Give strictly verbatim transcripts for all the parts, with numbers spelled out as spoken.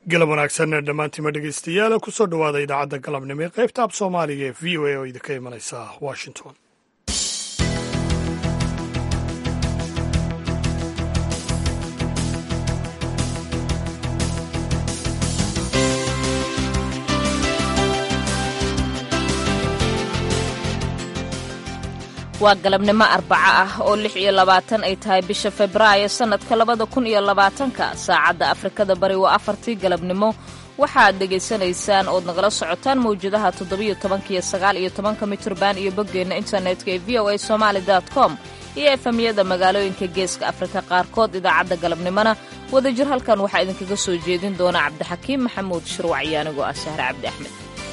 galab wanaagsan dhammaantiima dhegaystayaal kusoo dhowaada idaacadda galabnimo ee qaybta ab soomaaliga ee v o a oo idinka imanaysa washington. waa galabnimo arbaco ah oo lix iyo labaatan ay tahay bisha febraayo sannadka labada kun iyo labaatanka saacadda afrikada bari waa afartii galabnimo waxaad dhegaysanaysaan ood nagala socotaan mawjadaha toddobiyo tobanka iyo sagaal iyo tobanka mitirban iyo boggeenna internetka ee v o a somaali dot com iyo efemyada magaalooyinka geeska afrika qaarkood. idaacadda galabnimona wadajir halkan waxaa idinkaga soo jeedin doona cabdixakiim maxamuud shirwac iyo anigoo ah sahre cabdi axmed.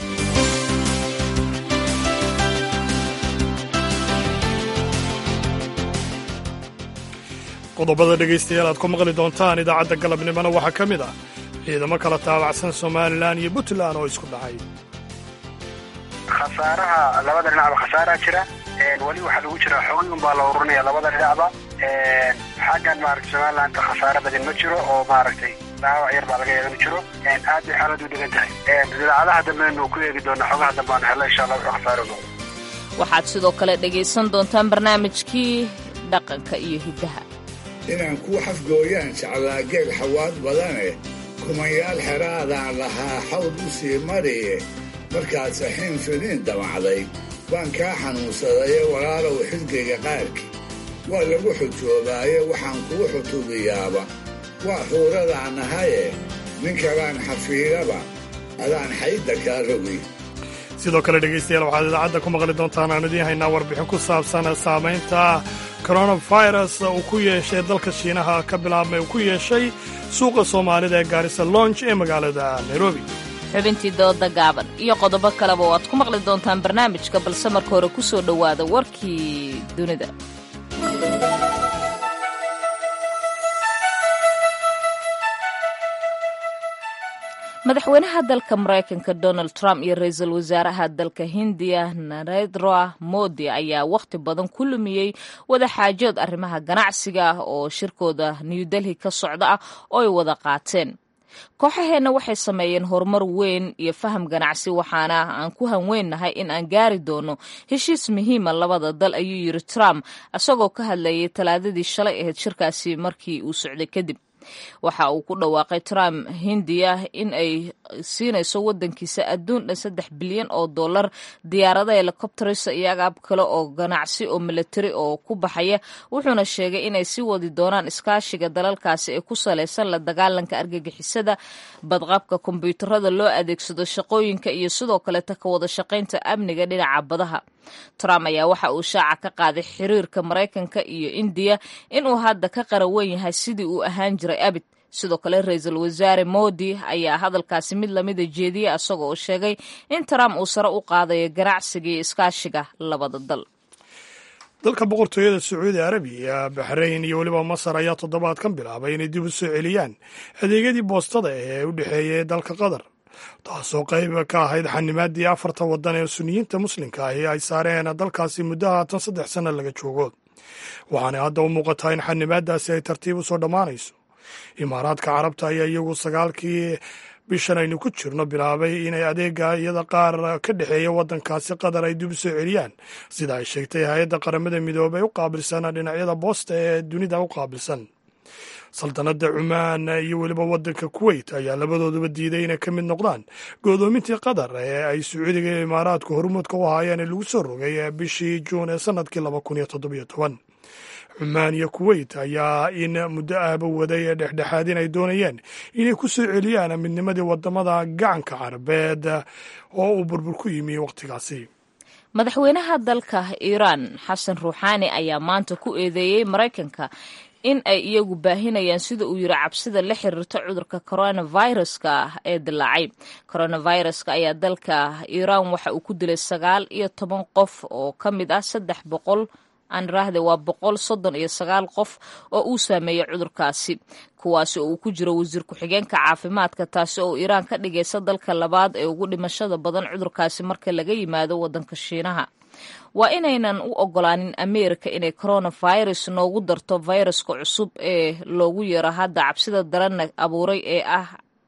qodobada dhegaystayaal aad ku maqli doontaan idaacadda galabnimona waxaa ka mid ah ciidamo kala taabacsan somalilan iyo puntland oo isku dhacay. khasaaraha labada dhinacba khasaaraa jira, weli waxaa lagu jiraa xogay unbaa la ururinaya labada dhinacba. xaggan maaragtay somalilanka khasaare badan ma jiro oo maaragtay dhaawac yar baa laga yeelan jiro. aad bay xaaladu dhigan tahay. idaacadaha dambenu ku eegi doona xogaha dambe aan helno insha allah wuxuu khasaaro noqdo. waxaad sidoo kale dhegaysan doontaan barnaamijkii dhaqanka iyo hiddaha. inaan kuu xafgooyaan jeclaa geel xawaad badane kumayaal xeraadaan lahaa xawd u sii mariye markaad saxiin finiin damacday waan kaa xanuunsadaye walaalow xilgayga qaarkii waa lagu xujoobaaye waxaan kugu xutuubiyaaba waa xuuradaan nahaye ninkalaan xafiidaba adaan xaydda kaa rogi. sidoo kale dhegaystayaal waxaad idaacadda ku maqli doontaan aan idiin haynaa warbixin ku saabsan saamaynta coronavirus uu ku yeeshay dalka shiinaha ka bilaabmay uu ku yeeshay suuqa soomaalida ee gaarisa lonj ee magaalada nairobi. xubintii dooda gaaban iyo qodobo kaleba oo aad ku maqli doontaan barnaamijka, balse marka hore ku soo dhowaada warkii dunida. madaxweynaha dalka maraykanka donald trump iyo ra-iisul wasaaraha dalka hindiya narendra modi ayaa wakhti badan ku lumiyey wadaxaajood arrimaha ganacsiga ah oo shirkooda new delhi ka socda ah oo ay wada qaateen. kooxaheenna waxay sameeyeen horumar weyn iyo faham ganacsi, waxaana aan ku hanweennahay in aan gaari doono heshiis muhiima labada dal, ayuu yidhi trump isagoo ka hadlayay talaadadii shalay ahayd shirkaasi markii uu socday kadib. waxa uu ku dhawaaqay trump hindiya in ay siinayso waddankiisa adduun dhan saddex bilyan oo dollar diyaarada helikobterisa iyo agaab kale oo ganacsi oo milatari oo ku baxaya, wuxuuna sheegay inay sii wadi doonaan iskaashiga dalalkaasi ee ku salaysan la dagaalanka argagixisada, badqabka kombiyuutarada loo adeegsado shaqooyinka iyo sidoo kaleta ka wada shaqaynta amniga dhinaca badaha. trump ayaa waxa uu shaaca ka qaaday xiriirka maraykanka iyo indiya inuu hadda ka qarawan yahay sidii uu ahaan jiray abid. sidoo kale ra-iisul wasaare modi ayaa hadalkaasi mid lamida jeediyey isagoo oo sheegay in trump uu sare u qaadayo ganacsiga iyo iskaashiga labada dal. dalka boqortooyada sacuudi arabiya, baxrayn iyo weliba masar ayaa toddobaadkan bilaabay inay dib u soo celiyaan adeegyadii boostada ee u dhexeeyay dalka qatar, taasoo qayb ka ahayd xanimaadii afarta waddan ee suniyiinta muslimka ahi ay saareen dalkaasi muddo haatan saddex sanno laga joogo. waxaana hadda u muuqataa in xanimaadaasi ay tartiib u soo dhammaanayso. imaaraadka carabta ayaa iyagu sagaalkii bishan aynu ku jirno bilaabay inay adeega iyada qaar ka dhexeeya waddankaasi qatar ay dib u soo celiyaan, sida ay sheegtay hay-adda qaramada midoobay u qaabilsan dhinacyada boosta ee dunida u qaabilsan. saldanadda cumaan iyo weliba waddanka kuweyt ayaa labadooduba diiday inay ka mid noqdaan go'doomintii qatar ee ay sacuudiga iyo imaaraadku hormuudka u ahaayeen ee lagu soo rogay bishii juun ee sannadkii laba kun iyo toddobiyo toban. cumaan iyo kuweyt ayaa in muddo ahba waday ee dhexdhexaad in ay doonayeen inay ku soo celiyaan midnimadii waddamada gacanka carabeed oo uu burbur ku yimi wakhtigaasi. madaxweynaha dalka iiraan xasan ruuxaani ayaa maanta ku eedeeyey maraykanka in ay iyagu baahinayaan sida uu yiri cabsida la xiriirta cudurka coronaviruska ah ee dilaacay. coronaviruska ayaa dalka iiraan waxa uu ku dilay sagaal iyo toban qof oo ka mid ah saddex boqol aan raahde waa boqol soddon iyo sagaal qof oo uu saameeyey cudurkaasi, kuwaasi oo uu ku jiro wasiir ku-xigeenka caafimaadka, taasi oo iiraan ka dhigaysa dalka labaad ee ugu dhimashada badan cudurkaasi marka laga yimaado waddanka shiinaha. waa inaynan u ogolaanin ameerika inay coronavirus noogu darto fayraska cusub ee loogu yeero hadda cabsida daranna abuuray ee ah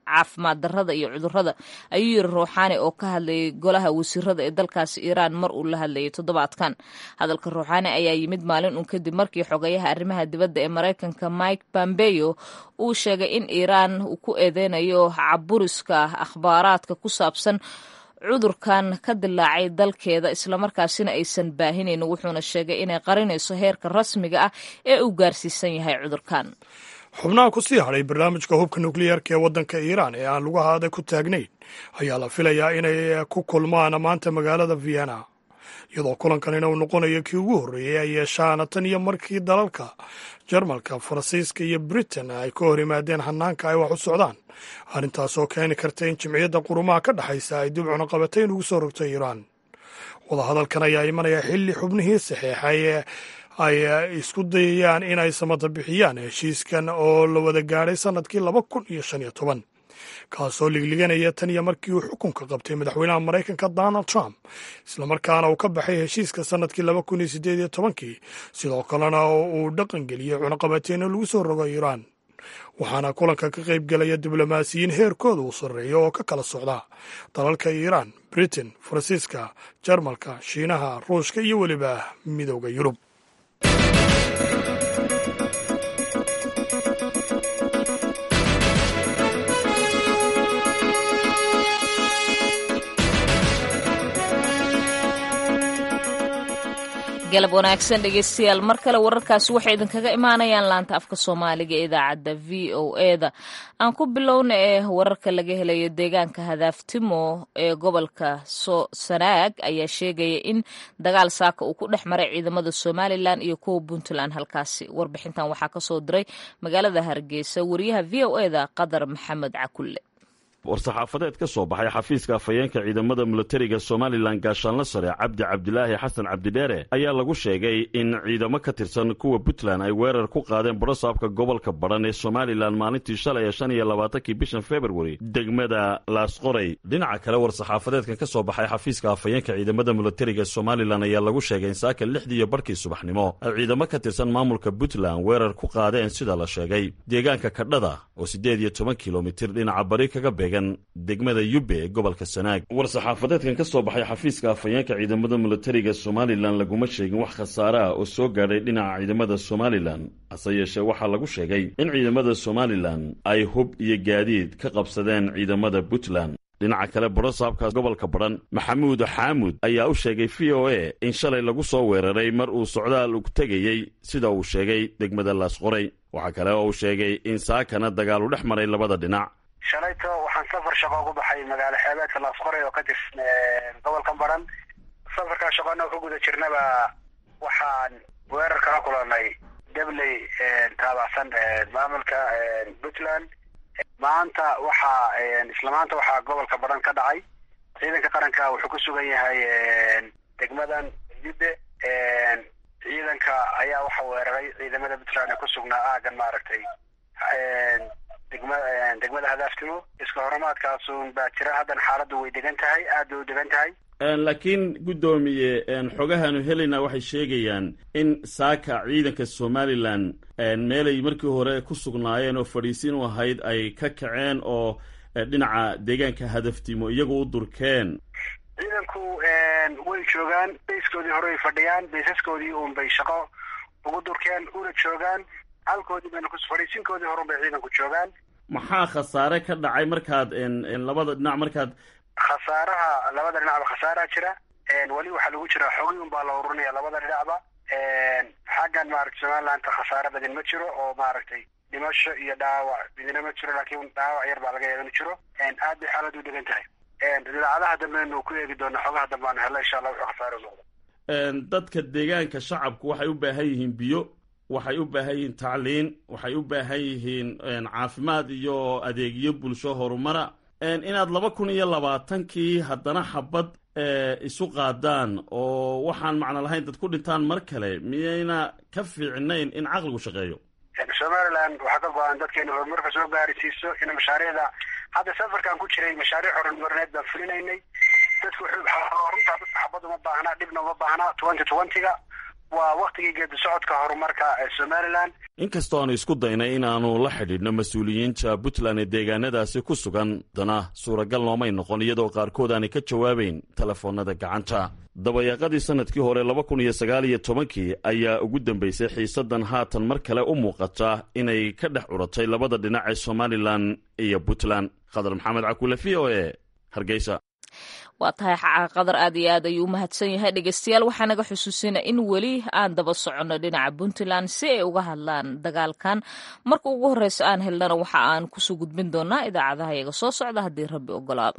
caafimaad darrada iyo cudurrada ayuu yiri ruuxaani oo ka hadlayay golaha wasiirada ee dalkaasi iiraan mar uu la hadlayay toddobaadkan. hadalka ruuxaani ayaa yimid maalin un kadib markii xogayaha arrimaha dibadda ee maraykanka Mike Pompeo uu sheegay in iiraan uu ku eedeynayo caburiska akhbaaraadka ku saabsan cudurkan ka dilaacay dalkeeda islamarkaasina aysan baahinayn, wuxuuna sheegay inay qarinayso heerka rasmiga ah ee uu gaarsiisan yahay cudurkan. xubnaha ku sii hadhay barnaamijka hubka nukliyeerka ee waddanka iiraan ee aan lugahaada ku taagnayn ayaa la filayaa inay ku kulmaan maanta magaalada vienna, iyadoo kulankanina uu noqonayo kii ugu horreeyey ay yeeshaan tan iyo markii dalalka jarmalka, faransiiska iyo britain ay ka hor yimaadeen hanaanka ay wax u socdaan, arrintaasoo keeni karta in jimciyadda qurumaha ka dhexaysa ay dib cunaqabatayn ugu soo rogto iiraan. wadahadalkan ayaa imanaya xilli xubnihii saxeexay ay isku dayayaan inay samata bixiyaan heshiiskan oo la wada gaadhay sannadkii laba kun iyo shan iyo toban, kaasoo ligliganaya tan iyo markii uu xukunka qabtay madaxweynaha maraykanka Donald Trump, islamarkaana uu ka baxay heshiiska sannadkii laba kun iyo siddeed iyo tobankii, sidoo kalena uu dhaqangeliyey cunaqabateyno lagu soo rogo iiraan. waxaana kulanka ka qayb gelaya diblomaasiyiin heerkooda uu sarreeyo oo ka kala socda dalalka iiraan, britain, faransiiska, jarmalka, shiinaha, ruushka iyo weliba midooda yurub. galab wanaagsan dhegeystayaal, mar kale wararkaasi waxay idinkaga imaanayaan laanta afka soomaaliga ee idaacadda v o eda. aan ku bilowna ee wararka laga helayo deegaanka hadaaftimo ee gobolka sanaag ayaa sheegaya in dagaal saaka uu ku dhex maray ciidamada somalilan iyo kuwa puntland halkaasi. warbixintan waxaa kasoo diray magaalada hargeysa wariyaha v o eda qadar maxamed cakulle. war-saxaafadeed ka soo baxay xafiiska afhayeenka ciidamada milatariga somalilan gaashaanla sare cabdi cabdilaahi xasan cabdidheere ayaa lagu sheegay in ciidamo ka tirsan kuwa puntland ay weerar ku qaadeen borosaabka gobolka badhan ee somalilan maalintii shalay ee shan iyo labaatankii bishan februari degmada laasqoray. dhinaca kale war-saxaafadeedkan ka soo baxay xafiiska afhayeenka ciidamada milatariga somalilan ayaa lagu sheegay in saaka lixdii iyo barkii subaxnimo ay ciidamo ka tirsan maamulka puntland weerar ku qaadeen sida la sheegay deegaanka kadhada oo siddeed iyo toban kilomitir dhinaca bari kaga beeg degmada yube ee gobolka sanaag. war-saxaafadeedkan ka soo baxay xafiiska afhayeenka ciidamada milatariga somalilan laguma sheegin wax khasaare ah oo soo gaadhay dhinaca ciidamada somalilan, hase yeeshee waxaa lagu sheegay in ciidamada somalilan ay hub iyo gaadiid ka qabsadeen ciidamada puntland. dhinaca kale borosaabka gobolka badhan maxamuud xaamud ayaa u sheegay v o a in shalay lagu soo weeraray mar uu socdaal u tegayey sida uu sheegay degmada laasqoray. waxaa kale oo uu sheegay in saakana dagaal u dhex maray labada dhinac. shalayto waxaan safar shaqo ugu baxay magaalo xeebeedka laasqoray oo ka tirsan gobolka badhan. safarkaa shaqona ku guda jirnaba waxaan weerar kala kulanay dabley taabacsan maamulka puntland. maanta waxaa isla maanta waxaa gobolka badhan ka dhacay ciidanka qaranka wuxuu ku sugan yahay degmadan yube. ciidanka ayaa waxa weeraray ciidamada puntland ee ku sugnaa aagan maaragtay degmada hadaaftimo. iska horumaadkaasun baa jira, haddana xaaladdu way degan tahay, aad bay u degan tahay. laakiin guddoomiye xogahaanu helayna waxay sheegayaan in saaka ciidanka somalilan meelay markii hore ku sugnaayeen oo fadhiisiin u ahayd ay ka kaceen oo dhinaca deegaanka hadaftimo iyagu u durkeen. ciidanku way joogaan, bayskoodii hore way fadhiyaan, baysaskoodii uun bay shaqo ugu durkeen una joogaan, halkoodii bayna ku fadhiisinkoodii horun bay ciidanku joogaan. maxaa khasaare ka dhacay markaad labada dhinac markaad khasaaraha labada dhinacba khasaaraa jira. weli waxaa lagu jiraa xoogii un baa la ururinaya labada dhinacba. xaggan maaragtay somalilaanta khasaare badan ma jiro oo maaragtay dhimasho iyo dhaawac midna ma jiro, laakiin dhaawac yar baa laga yeelan jiro. aad bay xaalad u degan tahay. idaacadaha dambenu ku eegi doona xogaha dambe aan helno insha allah wuxuu khasaare noqdo. dadka deegaanka shacabku waxay u baahan yihiin biyo, waxay u baahan yihiin tacliin, waxay u baahan yihiin caafimaad iyo adeegyo bulsho horumara. inaad laba kun iyo labaatankii haddana xabad isu qaadaan oo waxaan macno lahayn dad ku dhintaan mar kale, miyayna ka fiicnayn in caqligu shaqeeyo? somaliland waxaa ka go-an dadkeena horumarka soo gaarisiiso in mashaariicda hadda safarkan ku jiray mashaariic horumarineed baan fulinaynay. dadku runtaa dadka xabad uma baahnaa, dhibna uma baahnaa. twenty twenty-ga waa waktigii geedi socodka horumarka ee somalilan. inkastoo aanu isku daynay inaannu la xidhiidhno mas-uuliyiinta puntland ee deegaanadaasi ku sugan dana suuragal noomay noqon iyadoo qaarkood aanay ka jawaabayn telefoonnada gacanta. dabayaaqadii sannadkii hore laba kun iyo sagaal iyo tobankii ayaa ugu dambaysay xiisaddan haatan mar kale u muuqata inay ka dhex curatay labada dhinac ee somalilan iyo puntland. khadar maxamed cakule v o e hargeysa. waa tahay qadar aad iyo aad ayuu u mahadsan yahay. dhegeystayaal waxaa naga xusuusina in weli aan daba soconno dhinaca puntland si ay uga hadlaan dagaalkan. marka ugu horreysa aan helnana waxa aan kusoo gudbin doonaa idaacadaha iyaga soo socda haddii rabbi ogolaado.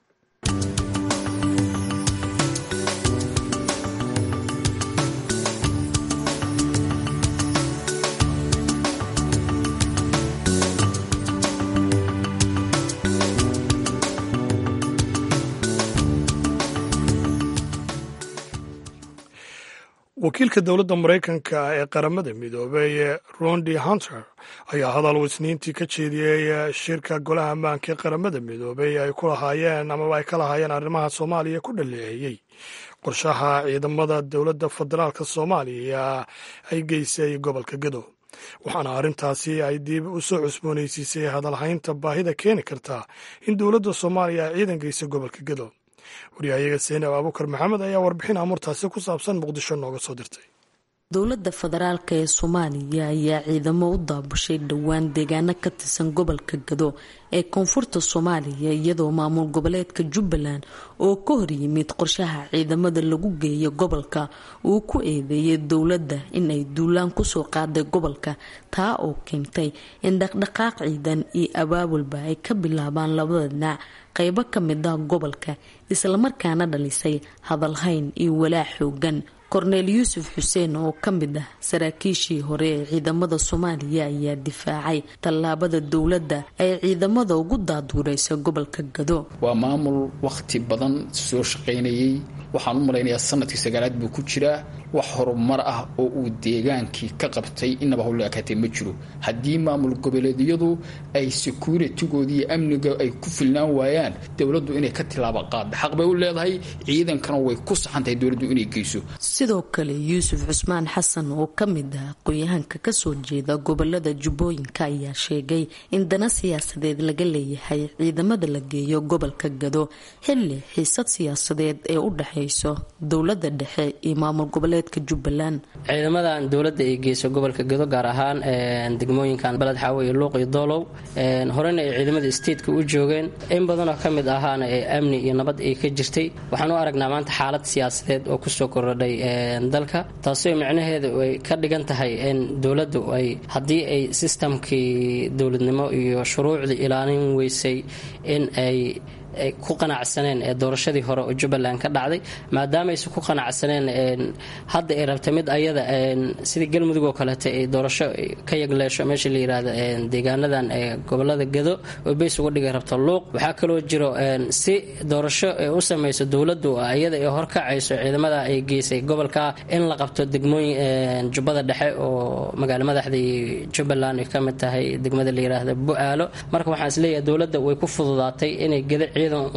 wakiilka dowladda maraykanka ee qaramada midoobay rondi hunter ayaa hadal uu isniintii ka jeediyey shirka golaha ammaanka ee qaramada midoobay ay ku lahaayeen amaba ay ka lahaayeen arrimaha soomaaliya ku dhaleeceeyey qorshaha ciidamada dowladda federaalka soomaaliya ay geysay gobolka gedo, waxaana arrintaasi ay dib u soo cusboonaysiisay hadalhaynta baahida keeni karta in dowladda soomaaliya ay ciidan geysay gobolka gedo. waryahayaga seenab abuukar maxamed ayaa warbixin amurtaasi ku saabsan muqdisho nooga soo dirtay. dowladda federaalk ee soomaaliya ayaa ciidamo u daabushay dhowaan deegaano ka tirsan gobolka gado ee koonfurta soomaaliya, iyadoo maamul goboleedka jubbaland oo ka hor yimid qorshaha ciidamada lagu geeyo gobolka uu ku eedeeyay dowladda in ay duulaan kusoo qaaday gobolka, taa oo keentay in dhaqdhaqaaq ciidan iyo abaabulba ay ka bilaabaan labada dhinac qaybo ka mid ah gobolka, islamarkaana dhalisay hadalhayn iyo walaac xoogan. korneel yuusuf xuseen oo ka mid ah saraakiishii hore ee ciidamada soomaaliya ayaa difaacay tallaabada dowladda ay ciidamada ugu daaduuraysa gobolka gado. waa maamul wakhti badan soo shaqaynayay, waxaan u malaynayaa sanadkii sagaalaad buu ku jiraa. wax horumar ah oo uu deegaankii ka qabtay inaba howle akaatee ma jiro. haddii maamul goboleedyadu ay securitigoodii iyo amniga ay ku filnaan waayaan, dowladdu inay ka tilaabo qaadda xaq bay u leedahay, ciidankana way ku saxan tahay dowladdu inay geyso. sidoo kale yuusuf cusmaan xasan oo ka mid ah aqoon-yahanka kasoo jeeda gobolada jubbooyinka ayaa sheegay in dana siyaasadeed laga leeyahay ciidamada la geeyo gobolka gado xilli xiisad siyaasadeed ee u dhexayso dowladda dhexe iyo maamul goboleedka jubbaland. ciidamadan dowladda ay geyso gobolka gado gaar ahaan degmooyinkan baled xaawe iyo luuq iyo doolow, horena ay ciidamada stateka u joogeen, in badanoo ka mid ahaana ee amni iyo nabad ay ka jirtay. waxaan u aragnaa maanta xaalad siyaasadeed oo kusoo korodhay dalka, taasoo micnaheedu ay ka dhigan tahay in dowladdu ay haddii ay sistamkii dowladnimo iyo shuruucdii ilaalin weysay in ay ku qanacsaneen ee doorashadii hore oo jubbaland ka dhacday, maadaamayse ku qanacsaneen hadda ay rabta mid ayada sidii galmudug oo kaleeta ay doorasho ka yagleesho meesha la yiraahdo deegaanadan ee gobolada gado oo beys uga dhigay rabta luuq. waxaa kaloo jiro si doorasho ay u samayso dowladdu ayada ay horkacayso ciidamada ay geysay gobolka in la qabto degmooyin jubbada dhexe oo magaalo madaxdii jubbaland ay ka mid tahay degmada la yiraahdo bu-aalo. marka waxaan isleeyahay dowladda way ku fududaatay inay gada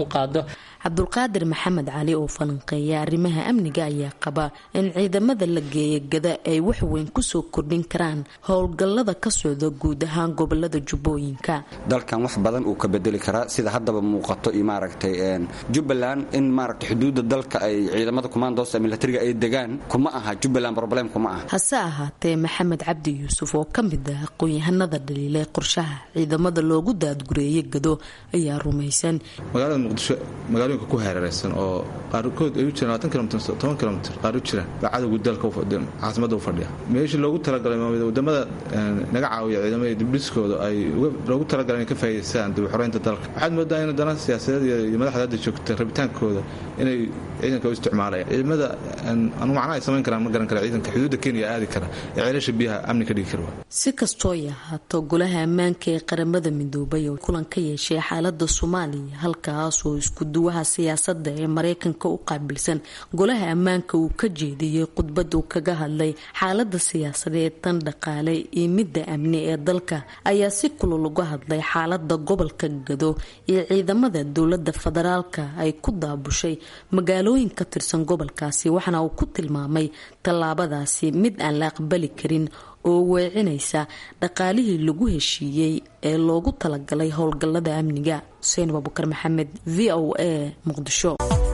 cabdulqaadir maxamed cali oo falanqeeya arrimaha amniga ayaa qaba in ciidamada la geeya gada ay wax weyn kusoo kordhin karaan howlgallada ka socda guud ahaan gobolada jubbooyinka. dalkan wax badan uu ka bedeli karaa sida haddaba muuqato iyo maaragtay jubbaland in maaragtay xuduudda dalka ay ciidamada kumaandoosta militariga ay degaan kuma aha jubbaland problem kuma aha. hase ahaatee maxamed cabdi yuusuf oo ka mid ah aqoon-yahanada dhaliilay qorshaha ciidamada loogu daadgureeyay gado ayaa rumaysan magaalada muqdisho magaalooyinka ku hareeraysan oo qaarkood ay u jiraan labaatan kilomitr toban kilomitr qaar u jiraan baa cadowga dalka caasimada u fadhiya. meeshii loogu talagalay wadamada naga caawiya ciidamada dibdhiskooda ay loogu talagalay inay ka faa'iidaystaan dib u xoreynta dalka. waxaad moodaa in dana siyaasadeed iyo madaxda hadda joogta rabitaankooda inay ciidanka u isticmaalayaan. ciidamada anu macnaha ay samayn karaan ma garan kara. ciidanka xuduudda kenya aadi kara ee ceelasha biyaha amni ka dhigi kara. si kastoo ay ahaato golaha ammaanka ee qaramada midoobay oo kulan ka yeeshay xaalada soomaaliya halka halkaas oo isku-duwaha siyaasadda ee mareykanka u qaabilsan golaha ammaanka uu ka jeediyey khudbad uu kaga hadlay xaalada siyaasadeed tan dhaqaale iyo midda amni ee dalka ayaa si kulul uga hadlay xaalada gobolka Gado iyo ciidamada dowladda federaalka ay ku daabushay magaalooyin ka tirsan gobolkaasi, waxaana uu ku tilmaamay tallaabadaasi mid aan la aqbali karin oo weecinaysa dhaqaalihii lagu heshiiyey ee loogu talagalay howlgallada amniga. Xuseen Abubakar Maxamed, V O A, Muqdisho.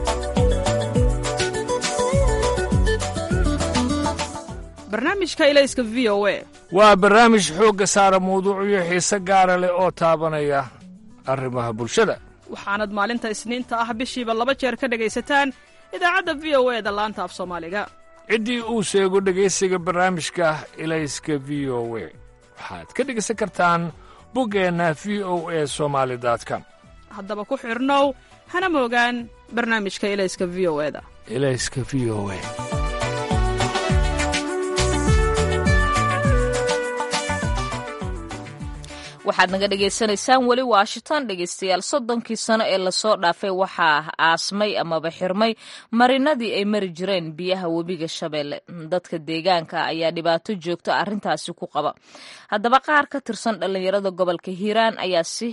barnaamijka ilayska V O A waa barnaamij xoogga saara mawduucyo xiise gaara leh oo taabanaya arrimaha bulshada. waxaanad maalinta isniinta ah bishiiba laba jeer ka dhegaysataan idaacadda V O A da laanta af Soomaaliga. ciddii uu sheego dhegaysiga barnaamijka ilayska V O A waxaad ka dhegaysan kartaan buggeenna v o a somali dot com. haddaba ku xidhnow hana moogaan barnaamijka ilayska V O A da. ilayska V O A. waxaad naga dhagaysanaysaan weli Washington. dhegaystayaal soddonkii sano ee lasoo dhaafay waxaa aasmay amaba xirmay marinadii ay mari jireen biyaha webiga Shabeelle. dadka deegaanka ayaa dhibaato joogto arrintaasi ku qaba. haddaba qaar ka tirsan dhalinyarada gobolka Hiiraan ayaa si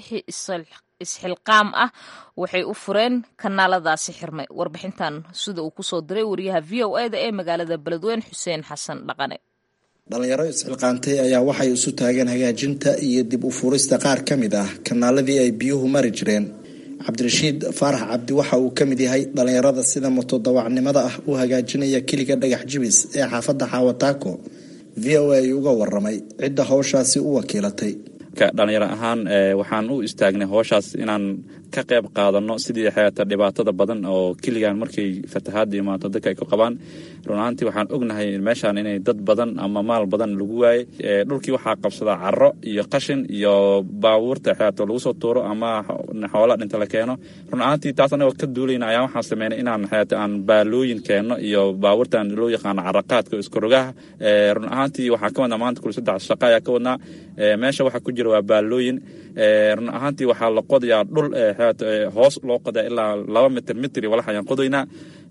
isxilqaam ah waxay u fureen kanaaladaasi xirmay. warbixintan sida uu kusoo diray wariyaha V O A da ee magaalada Beledweyne Xuseen Xasan Dhaqane. dhalinyaro isxilqaantay ayaa waxay isu taageen hagaajinta iyo dib u furista qaar ka mid ah kanaaladii ay biyuhu mari jireen. cabdirashiid faarax cabdi waxa uu ka mid yahay dhalinyarada sida mutadawacnimada ah u hagaajinaya kiliga dhagax jibis ee xaafadda Xawataako. V O A uga waramay cidda hawshaasi u wakiilatay. dhalinyaro ahaan waxaan u istaagnay hawshaas inaan ka qayb qaadano sidii xayata dhibaatada badan oo kiligan markay fatahaad imaato dadka ay ku qabaan. run ahaantii waxaan ognahay meeshaan inay dad badan ama maal badan lagu waayay. dhulkii waxaa qabsada carro iyo qashin iyo baabuurta xayata lagu soo tuuro ama xoolo dhinta la keeno. run ahaantii taas anagoo ka duulayna ayaa waxaan sameynay inaan xayata aan baalooyin keeno iyo baabuurtan loo yaqaano carraqaadka isku rogaha. run ahaantii waxaa ka wadnaa maanta kul saddex shaqo ayaa ka wadnaa. meesha waxaa ku jira waa baalooyin. run ahaantii waxaa la qodayaa dhul hoos loo qodaa ilaa laba mitir mitri walax ayaan qodaynaa.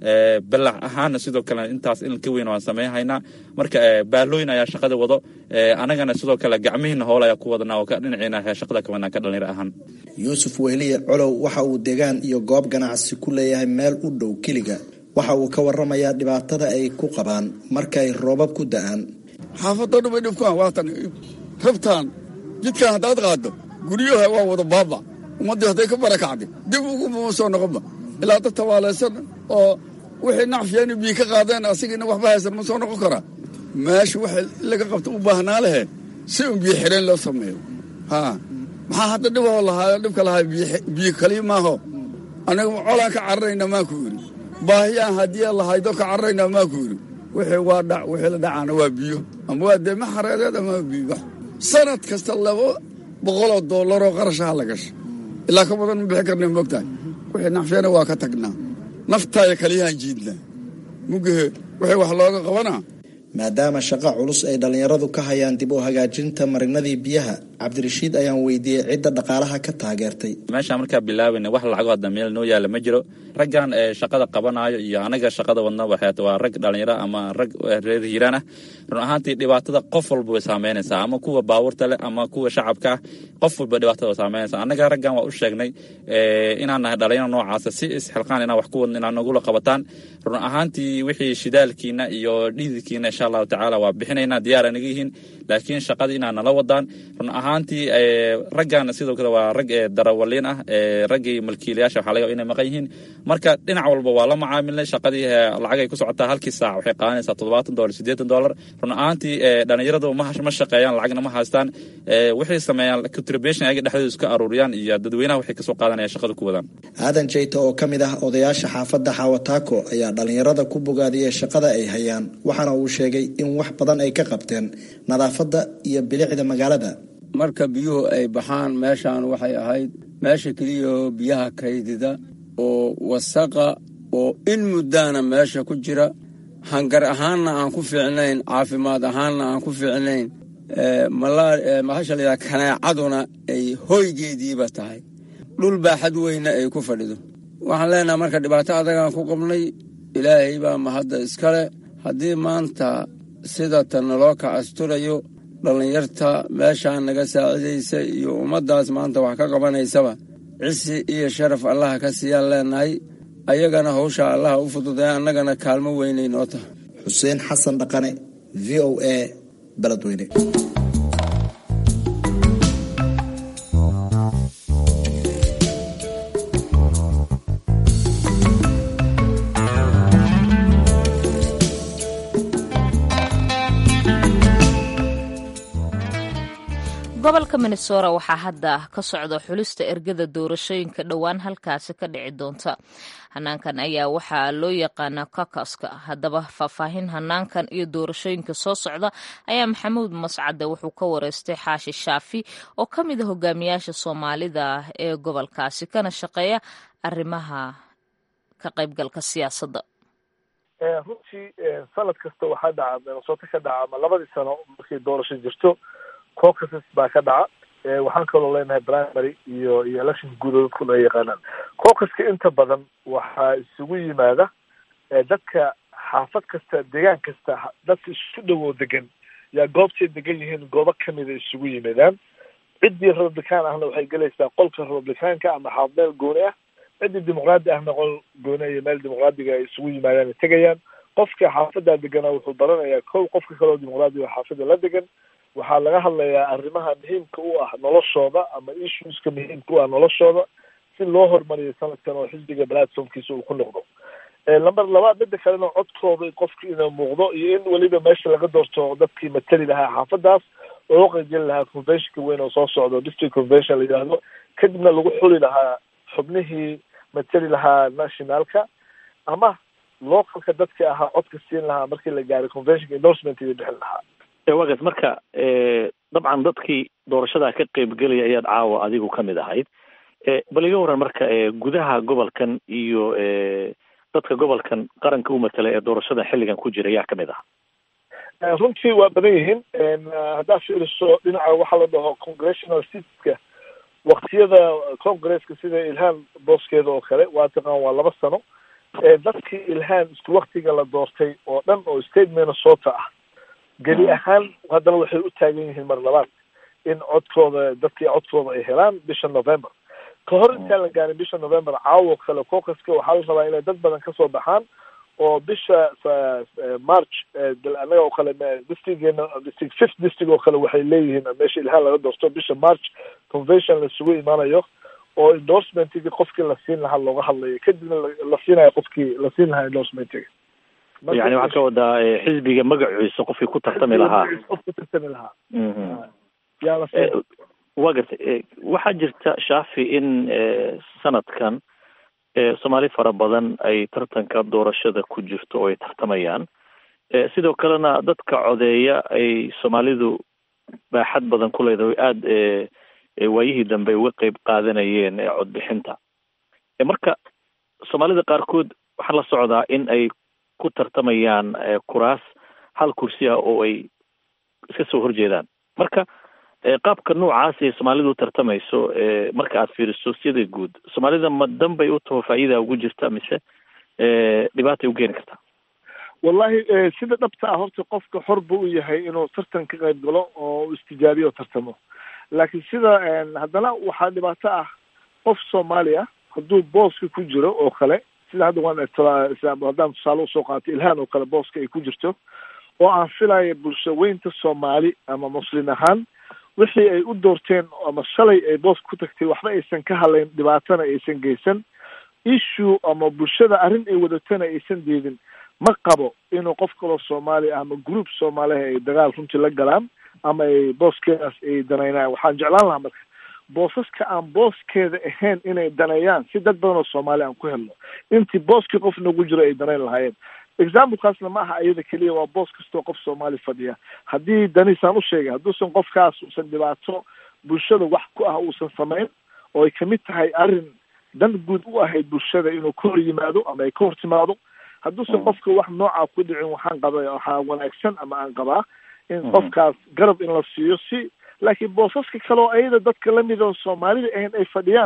balac ahaana sidoo kale intaas in ka weyn waan sameynhaynaa. marka baalooyin ayaa shaqada wado. anagana sidoo kale gacmihiina hool ayaa ku wadanaa oo ka dhinaciina shaqada ka wadnaa ka dhalinyaro ahaan. yuusuf wehliye colow waxa uu deegaan iyo goob ganacsi ku leeyahay meel u dhow kiliga. waxa uu ka waramayaa dhibaatada ay ku qabaan markay roobab ku da-aan. xaafadoo dhan bay dhibkaan waatan rabtaan jidkan haddaad qaado guryaha waa wada baaba. ummaddii hadday ka barakacday dib uguma soo noqonba ilaa dad tawaalaysan oo wixii nacfiyaani biyo ka qaadeen asigiina waxba haysan ma soo noqon karaa. meesha waxa laga qabta u baahnaa lahayd si un biyo xireen loo sameeyo. ha maxaa hadda dhiboo lahaa dhibka lahaa biyo kaliya maaho. aniga colaan ka cararayna maan ku yidhi baahiyaan haddii lahaydo ka cararayna maan ku yidhi wixii waa dhac wixii la dhacaana waa biyo ama waa deema xareereed ama waa biyo. sanad kasta laba boqoloo doolaroo qarashaha la gasha ilaa ka badan ma bixi karna moogtahay. wixii nacfiyana waa ka tagnaa naftaaya kaliyahaan jiidnaa mugahe wixii wax looga qabanaa. maadaama shaqo culus ay dhalinyaradu ka hayaan dib u hagaajinta marinadii biyaha, cabdirashiid ayaan weydiiyey cidda dhaqaalaha ka taageertay. meeshaan markaa bilaaweyna wax lacago hadda meel noo yaala ma jiro. raggan ee shaqada qabanayo iyo anaga shaqada wadna waxay waa rag dhalinyaro ama rag reer Hiiraan ah. run ahaantii dhibaatada qof walba way saameynaysaa ama kuwa baabuurta leh ama kuwa shacabka ah. qof walba dhibaatada way saameynaysaa. anaga raggan waa u sheegnay inaan nahay dhalinyaro noocaas si isxilqaan inaan wax ku wadno inaan nagula qabataan. run ahaantii wixii shidaalkiina iyo dhiidkiina insha allahu tacaala waa bixinaynaa diyaar anaga yihiin laakiin shaqada inaan nala wadaan. run ahaantii raggan sidoo kale waa rag darawaliin ah. raggii malkiilayaasha waxaa laga inay maqan yihiin. marka dhinac walba waa la macaamilnay. shaqadii lacagay ku socotaa halkii saac waxay qaadanaysaa toddobaatan dolar siddeetan dolar. run ahaantii dhalinyaradu ma shaqeeyaan lacagna ma haystaan. waxay sameeyaan contribution ayaga dhexdooda iska aruuriyaan iyo dadweynaha waxay kasoo qaadanayaan shaqada ku wadaan. aadan jeyta oo ka mid ah odayaasha xaafadda Xawataako ayaa dhalinyarada ku bogaadiyay shaqada ay hayaan, waxaana uu sheegay in wax badan ay ka qabteen nadaafadda iyo bilicda magaalada. marka biyuhu ay baxaan meeshaan waxay ahayd meesha keliya biyaha kaydida oo wasaqa oo in muddaana meesha ku jira, hangar ahaanna aan ku fiicnayn, caafimaad ahaanna aan ku fiicnayn, mahasha la yidhaha kanaacaduna ay hoygeediiba tahay. dhul baaxad weyna ay ku fadhido waxaan leenahay marka dhibaato adagaan ku qabnay ilaahay baa mahadda iskale haddii maanta sida tan naloo ka asturayo dhallinyarta meeshaan naga saacidaysa iyo ummaddaas maanta wax ka qabanaysaba cisi iyo sharaf allaha ka siiyaan leenahay ayagana hawsha allaha u fududaya annagana kaalmo weynay noo tahay xuseen xasan dhaqane v o a beledweyne gobolka minnesota waxaa hadda ka socda xulista ergada doorashooyinka dhowaan halkaasi ka dhici doonta hanaankan ayaa waxaa loo yaqaanaa kakaska haddaba faahfaahin hanaankan iyo doorashooyinka soo socda ayaa maxamuud mascade wuxuu ka wareystay xaashi shaafi oo ka mid a hogaamiyaasha soomaalida ee gobolkaasi kana shaqeeya arrimaha ka qaybgalka siyaasadda runtii sanad kasta waxaa dhaca minnesota ka dhaca ama labadii sano markay doorasho jirto caucuses baa ka dhaca waxaan kaloo leenahay primary iyo iyo election guud oo dadku ay yaqaanaan caucuska inta badan waxaa isugu yimaada dadka xaafad kasta deegaan kasta dadka isku dhowow degan yaa goobtay degan yihiin goobo kamida isugu yimaadaan ciddii republican ahna waxay gelaysaa qolka republicaanka ama xaaf meel gooni ah ciddii dimuqraadi ahna qol gooni iyo meel dimuqraadiga ay isugu yimaadaan tegayaan qofka xaafaddaa degana wuxuu baranayaa kow qofka kaleo dimuqraadiga xaafadda la degan waxaa laga hadlayaa arrimaha muhiimka u ah noloshooda ama issueska muhiimka u ah noloshooda si loo horumariyo sanadkan oo xisbiga platformkiisa uu ku noqdo lamber labaad midda kalena codkooda qofki inuu muuqdo iyo in weliba meesha laga doorto dadkii matali lahaa xaafadaas oo qeybgeli lahaa conventionka weyn oo soo socdo district convention la yidhaahdo kadibna lagu xuli lahaa xubnihii matali lahaa nationalka ama localka dadka ahaa codka siin lahaa markii la gaaray conventionka endorsement iyo bixin lahaa wagas marka dabcan dadkii doorashada ka qaybgelaya ayaad caawa adigu ka mid ahayd bal iga waran marka gudaha gobolkan iyo dadka gobolkan qaranka u matala ee doorashada xilligan ku jira ayaa kamid ah runtii waa badan yihiin haddaa fiiriso dhinaca waxaa la dhaho congressional seatska waktiyada congresska sida ilhaan booskeeda oo kale waa taqaan waa laba sano dadkii ilhaan isku waktiga la doortay oo dhan oo state minnesota ah geli ahaan haddana waxay u taagan yihiin mar labaad in codkooda dadkii codkooda ay helaan bisha november ka hor intaan la gaarin bisha november caawo kale caucuska waxaa la rabaa inay dad badan kasoo baxaan oo bisha march anaga oo kale districtgeena district fifth district oo kale waxay leeyihiin meesha ilhaan laga doorto bisha march convention laisugu imaanayo oo endorsementigii qofkii la siin lahaa looga hadlayo kadibna la siinayo qofkii la siin lahaa endorsementiga yani waxaad ka wadaa xisbiga magaciisa qofkii ku tartami lahaa qof ku tartami lahaa waa gartay waxaa jirta shaafi in sanadkan soomaali fara badan ay tartanka doorashada ku jirto oo ay tartamayaan sidoo kalena dadka codeeya ay soomaalidu baaxad badan ku leedahay aada waayihii dambe uga qeyb qaadanayeen codbixinta marka soomaalida qaarkood waxaa la socdaa in ay ku tartamayaan kuraas hal kursi ah oo ay iska soo horjeedaan marka qaabka noocaas ee soomaalidu tartamayso marka aad fiiriso sida guud soomaalida ma danbay u taho faa'iida ugu jirta mise dhibaatay u keeni kartaa wallahi sida dhabta ah horta qofka xor buu u yahay inuu tartan ka qayb galo oo istijaabiyo tartamo laakiin sida haddana waxaa dhibaato ah qof soomaali ah hadduu booska ku jiro oo kale sida hadda waan haddaan tusaale usoo qaatay ilhaan oo kale booska ay ku jirto oo aan filaya bulsho weynta soomaali ama muslin ahaan wixii ay u doorteen ama shalay ay booska ku tagtay waxba aysan ka hadlayn dhibaatana aysan geysan issue ama bulshada arrin ay wadatana aysan deedin ma qabo inuu qof kaloo soomaali ah ama group soomaaliha ay dagaal runtii la galaan ama ay booskeedaas ay danaynaan waxaan jeclaan lahaa marka boosaska aan booskeeda ahayn inay daneeyaan si dad badan oo soomaali aan ku helno intii booskii qof nagu jiro ay danayn lahaayeen examplekaasna ma aha iyada keliya waa boos kastoo qof soomaali fadhiya haddii danisaan u sheegay hadduusan qofkaas uusan dhibaato bulshada wax ku ah uusan samayn oo ay kamid tahay arrin dan guud u ahayd bulshada inuu ka hor yimaado ama ay ka hor timaado hadduusan qofka wax noocaa ku dhicin waxaan qaba waxaa wanaagsan ama aan qabaa in qofkaas garab in la siiyo si laakiin boosaska kale oo ayada dadka lamid oo soomaalida ahayn ay fadhiyaan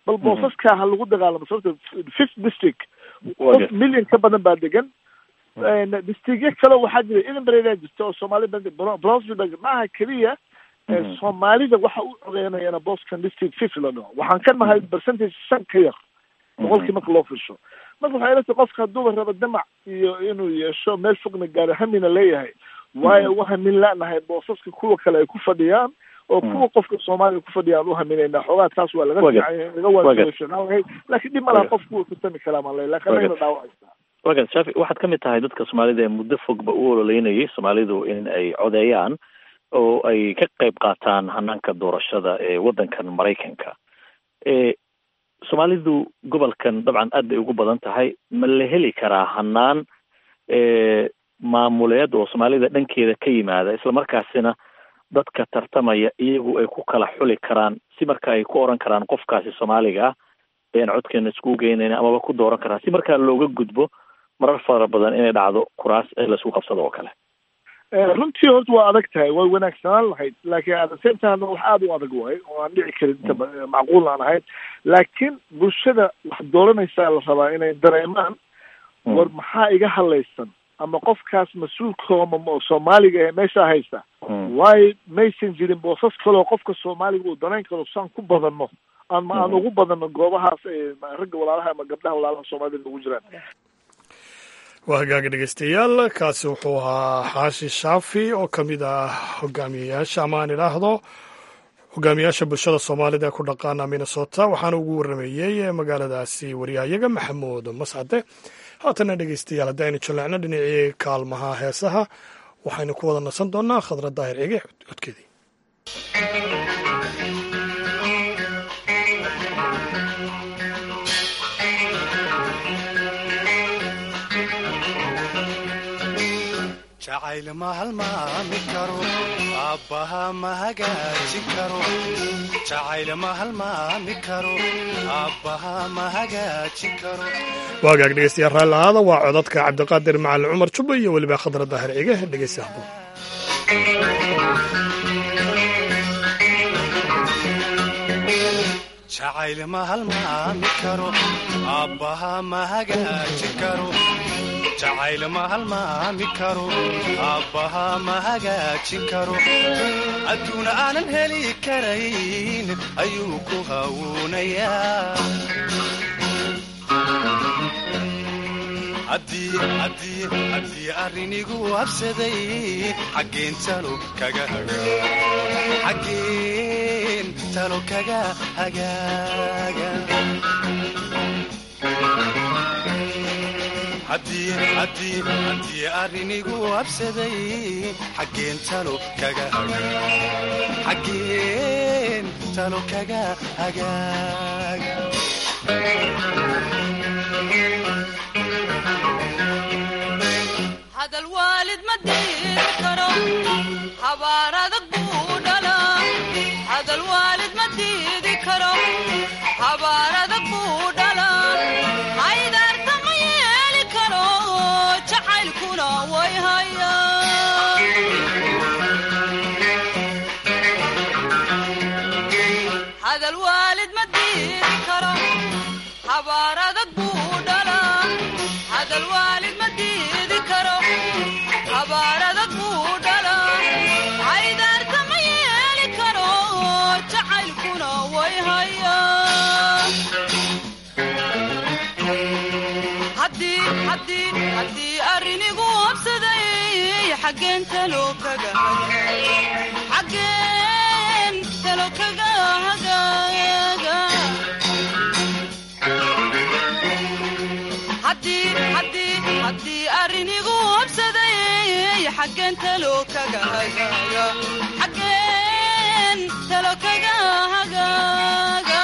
bal boosaska ha lagu dagaalamo sababta fifth district qof million ka badan baa degan districtyo kale waxaa jira edinburgh jirta oo soomaali brownsville maaha keliya soomaalida waxa u codeynayana boston district fifty la dhaho waxaan ka nahay percentage shan ka yar boqolkii marka loo firsho marka waxay ilata qofka hadduuba raba damac iyo inuu yeesho meel fogna gaaro hamina leeyahay waayo u hamin lanahay boosaska kuwa kale ay ku fadhiyaan oo kuwa qofka soomaaliya ku fadhiyaan u haminaynaa xoogaa taas waa laga fiicanya laga waasooshanahay laakiin dhib malaha qofku wuu tartami karaa maa laakiin anagana dhaawacaysaa wagan shaafi waxaad kamid tahay dadka soomaalida ee muddo fogba u ololeynayay soomaalidu in ay codeeyaan oo ay ka qayb qaataan hanaanka doorashada ee waddankan maraykanka e soomaalidu gobolkan dabcan aad bay ugu badan tahay ma la heli karaa hanaan e maamuleed oo soomaalida dhankeeda ka yimaada islamarkaasina dadka tartamaya iyagu ay ku kala xuli karaan si marka ay ku oran karaan qofkaasi soomaaliga ah een codkeena isku geynayna amaba ku dooran karaa si markaa looga gudbo marar fara badan inay dhacdo kuraas ee laisku qabsado oo kale runtii horta waa adag tahay way wanaagsanaan lahayd laakiin at the same time wax aada u adag waayo oo aan dhici karin inta macquul aan ahayn laakiin bulshada wax dooranaysaa la rabaa inay dareemaan war maxaa iga hadlaysan ama qofkaas mas-uulkooma soomaaliga ee meesha haysta waayo maysan jirin boosas kaleo qofka soomaaliga uu danayn karo saan ku badano ama aan ugu badano goobahaas ee ragga walaalaha ama gabdhaha walaalaha soomaalida ugu jiraan waa hagaaga dhegeystayaal kaasi wuxuu ahaa xaashi shaafi oo ka mid ah hogaamiyayaasha ama aan idhaahdo hogaamiyayaasha bulshada soomaalida ee ku dhaqaana minnesota waxaana ugu warrameeyey magaaladaasi waryahayaga maxamuud mascade haatana dhegeystayaal haddi aynu jaleecno dhinacii kaalmaha heesaha waxaynu ku wada nasan doonaa khadra daahir cige codkeedii jacayl ma halmaami karo aabbaha ma hagaajin karo jacayl ma halmaami karo aabbaha ma hagaajin karo waa hagaag dhegeystayaal raalli ahaada waa codadka cabdiqaadir macalin cumar jubba iyo weliba khadra daahir cige dhegeysta habboon jacayl ma halmaami karo aabbaha ma hagaajin karo jacayl ma halmaami karo aabbaha ma hagaajin karo adduuna aanan heli karayn ayuu ku hawuunayaa haddii arrinigu habsaday xaggeen talo kaga xaggeen talo kaga hagaaga haddii arrinigu habsaday xaggeen talo kaga xaggeen talo kaga hagaaga hadal waalid ma diiri karo habaar adag buu dhalaa hadal waalid ma diidi karo habaar adag buu dhalaa haydaarta ma yeeli karo jacaylkuna way hayaa hadal waalid ma diidi karo habaar adag buu dhalaa hadal waalid ma diidi karo habaar adag buu dhalaa haydaarta ma yeeli karo jacaylkuna way hayaa haddii arrinigu habsaday xaggeen talo kaga xaggeen talo kaga hagaaga haddii arrinigu habsaday xaggeen talo kaga hagaaga xaggeen talo kaga hagaaga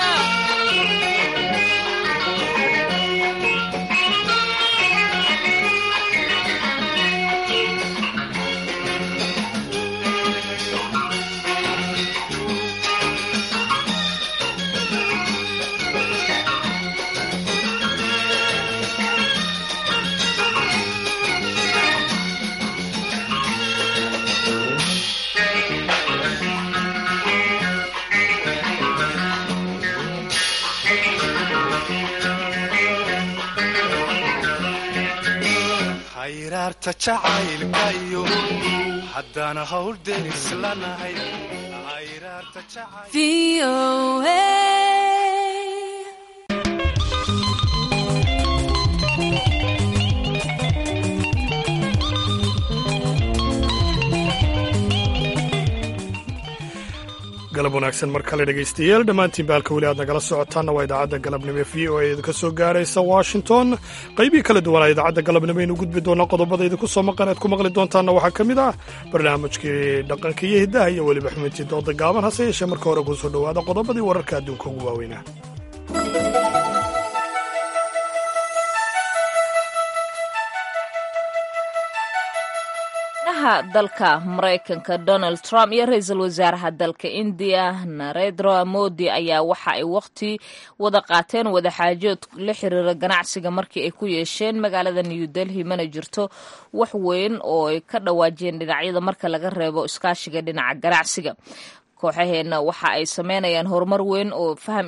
ayraarta jacaylkayo haddaan hawl deris lanahay ayraarta galab wanaagsan mar kale dhegaystayaal dhammaantiin baalka weli aad nagala socotaanna waa idaacadda galabnimo v o a idinka soo gaaraysa washington qaybii kala duwanaa idaacadda galabnimo aynu gudbi doonaa qodobada idinku soo maqan ead ku maqli doontaanna waxaa ka mid ah barnaamijkii dhaqanka iyo hiddaha iyo weliba xubintii dooda gaaban hase yeeshee marka hore kuu soo dhowaada qodobadii wararka adduunka ugu waaweynaa dalka maraykanka donald trump iyo ra-iisul wasaaraha dalka indiya narendra modi ayaa waxa ay waqti wada qaateen wadaxaajood la xiriira ganacsiga markii ay ku yeesheen magaalada new delhi mana jirto wax weyn oo ay ka dhawaajiyeen dhinacyada marka laga reebo iskaashiga dhinaca ganacsiga kooxaheenna waxa ay sameynayaan horumar weyn oo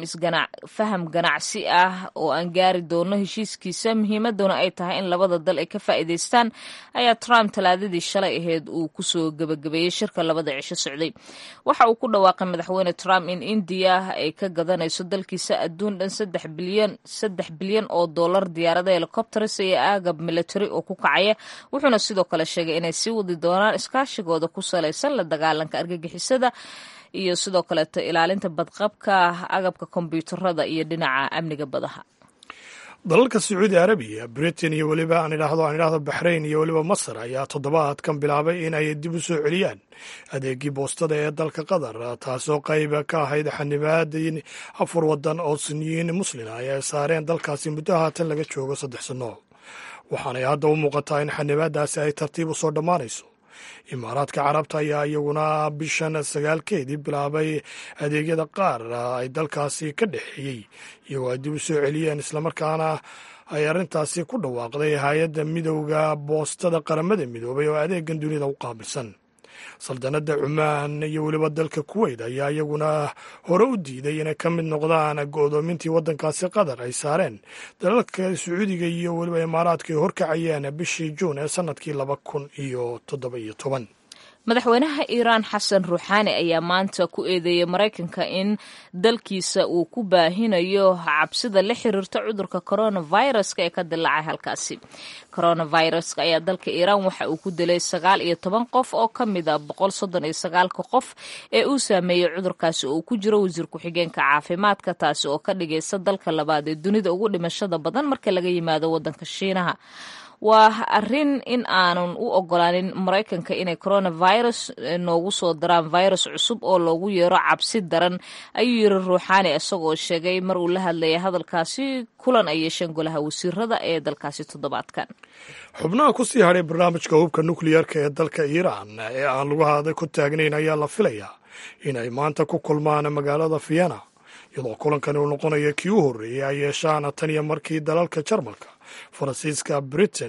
faham ganacsi ah oo aan gaari doono heshiiskiisa muhiimaduna ay tahay in labada dal ay ka faa'iidaystaan ayaa trump talaadadii shalay aheyd uu kusoo gebagabeeyey shirka labada cisho socday waxa uu ku dhawaaqay madaxweyne trump in indiya ay ka gadanayso dalkiisa adduun dhan saddex bilyan saddex bilyan oo dollar diyaarada helicopters iyo aagab military oo ku kacaya wuxuuna sidoo kale sheegay inay sii wadi doonaan iskaashigooda ku salaysan la dagaalanka argagixisada iyo sidoo kaleeto ilaalinta badqabka agabka kombiyuutarada iyo dhinaca amniga badaha dalalka sacuudi arabiya britain iyo weliba aan idhaahdo aan idhaahdo baxrayn iyo weliba masar ayaa toddobaadkan bilaabay in ay dib u soo celiyaan adeegii boostada ee dalka qatar taasoo qayb ka ahayd xanibaadii afar wadan oo suniyiin muslina ay saareen dalkaasi muddo haatan laga joogo saddex sanno waxaanay hadda u muuqataa in xanibaadaasi ay tartiib u soo dhammaanayso imaaraadka carabta ayaa iyaguna bishan sagaalkeedii bilaabay adeegyada qaar ay dalkaasi ka dhexeeyey iyagoo ay dib u soo celiyeen islamarkaana ay arrintaasi ku dhawaaqday hay-adda midowda boostada qaramada midoobay oo adeegan dunida u qaabilsan saldanadda cumaan iyo weliba dalka kuweyt ayaa iyaguna hore u diiday inay ka mid noqdaan go'doomintii waddankaasi qatar ay saareen dalalka sacuudiga iyo weliba imaaraadka ay horkacayeen bishii juun ee sannadkii laba kun iyo toddoba iyo toban madaxweynaha iiraan xasan ruuxaani ayaa maanta ku eedeeyey maraykanka in dalkiisa uu ku baahinayo cabsida la xiriirta cudurka coronaviruska ee ka dilaacay halkaasi coronaviruska ayaa dalka iiraan waxa uu ku dilay sagaal iyo toban qof oo ka mid a boqol soddon iyo sagaalka qof ee uu saameeyey cudurkaasi oo ku jiro wasiir ku-xigeenka caafimaadka taasi oo ka dhigaysa dalka labaad ee dunida ugu dhimashada badan marka laga yimaado waddanka shiinaha waa arrin in aanan u ogolaanin maraykanka inay coronavirus noogu soo daraan virus cusub oo loogu yeero cabsi daran ayuu yiri ruuxaani isagoo sheegay mar uu la hadlayay hadalkaasi kulan ay yeesheen golaha wasiirada ee dalkaasi toddobaadkan xubnaha ku sii hadhay barnaamijka hubka nukliyarka ee dalka iiraan ee aan lugahaada ku taagnayn ayaa la filayaa inay maanta ku kulmaan magaalada vienna iyadoo kulankani uu noqonayo kii u horreeyey ay yeeshaan tan iyo markii dalalka jarmalka faransiiska britain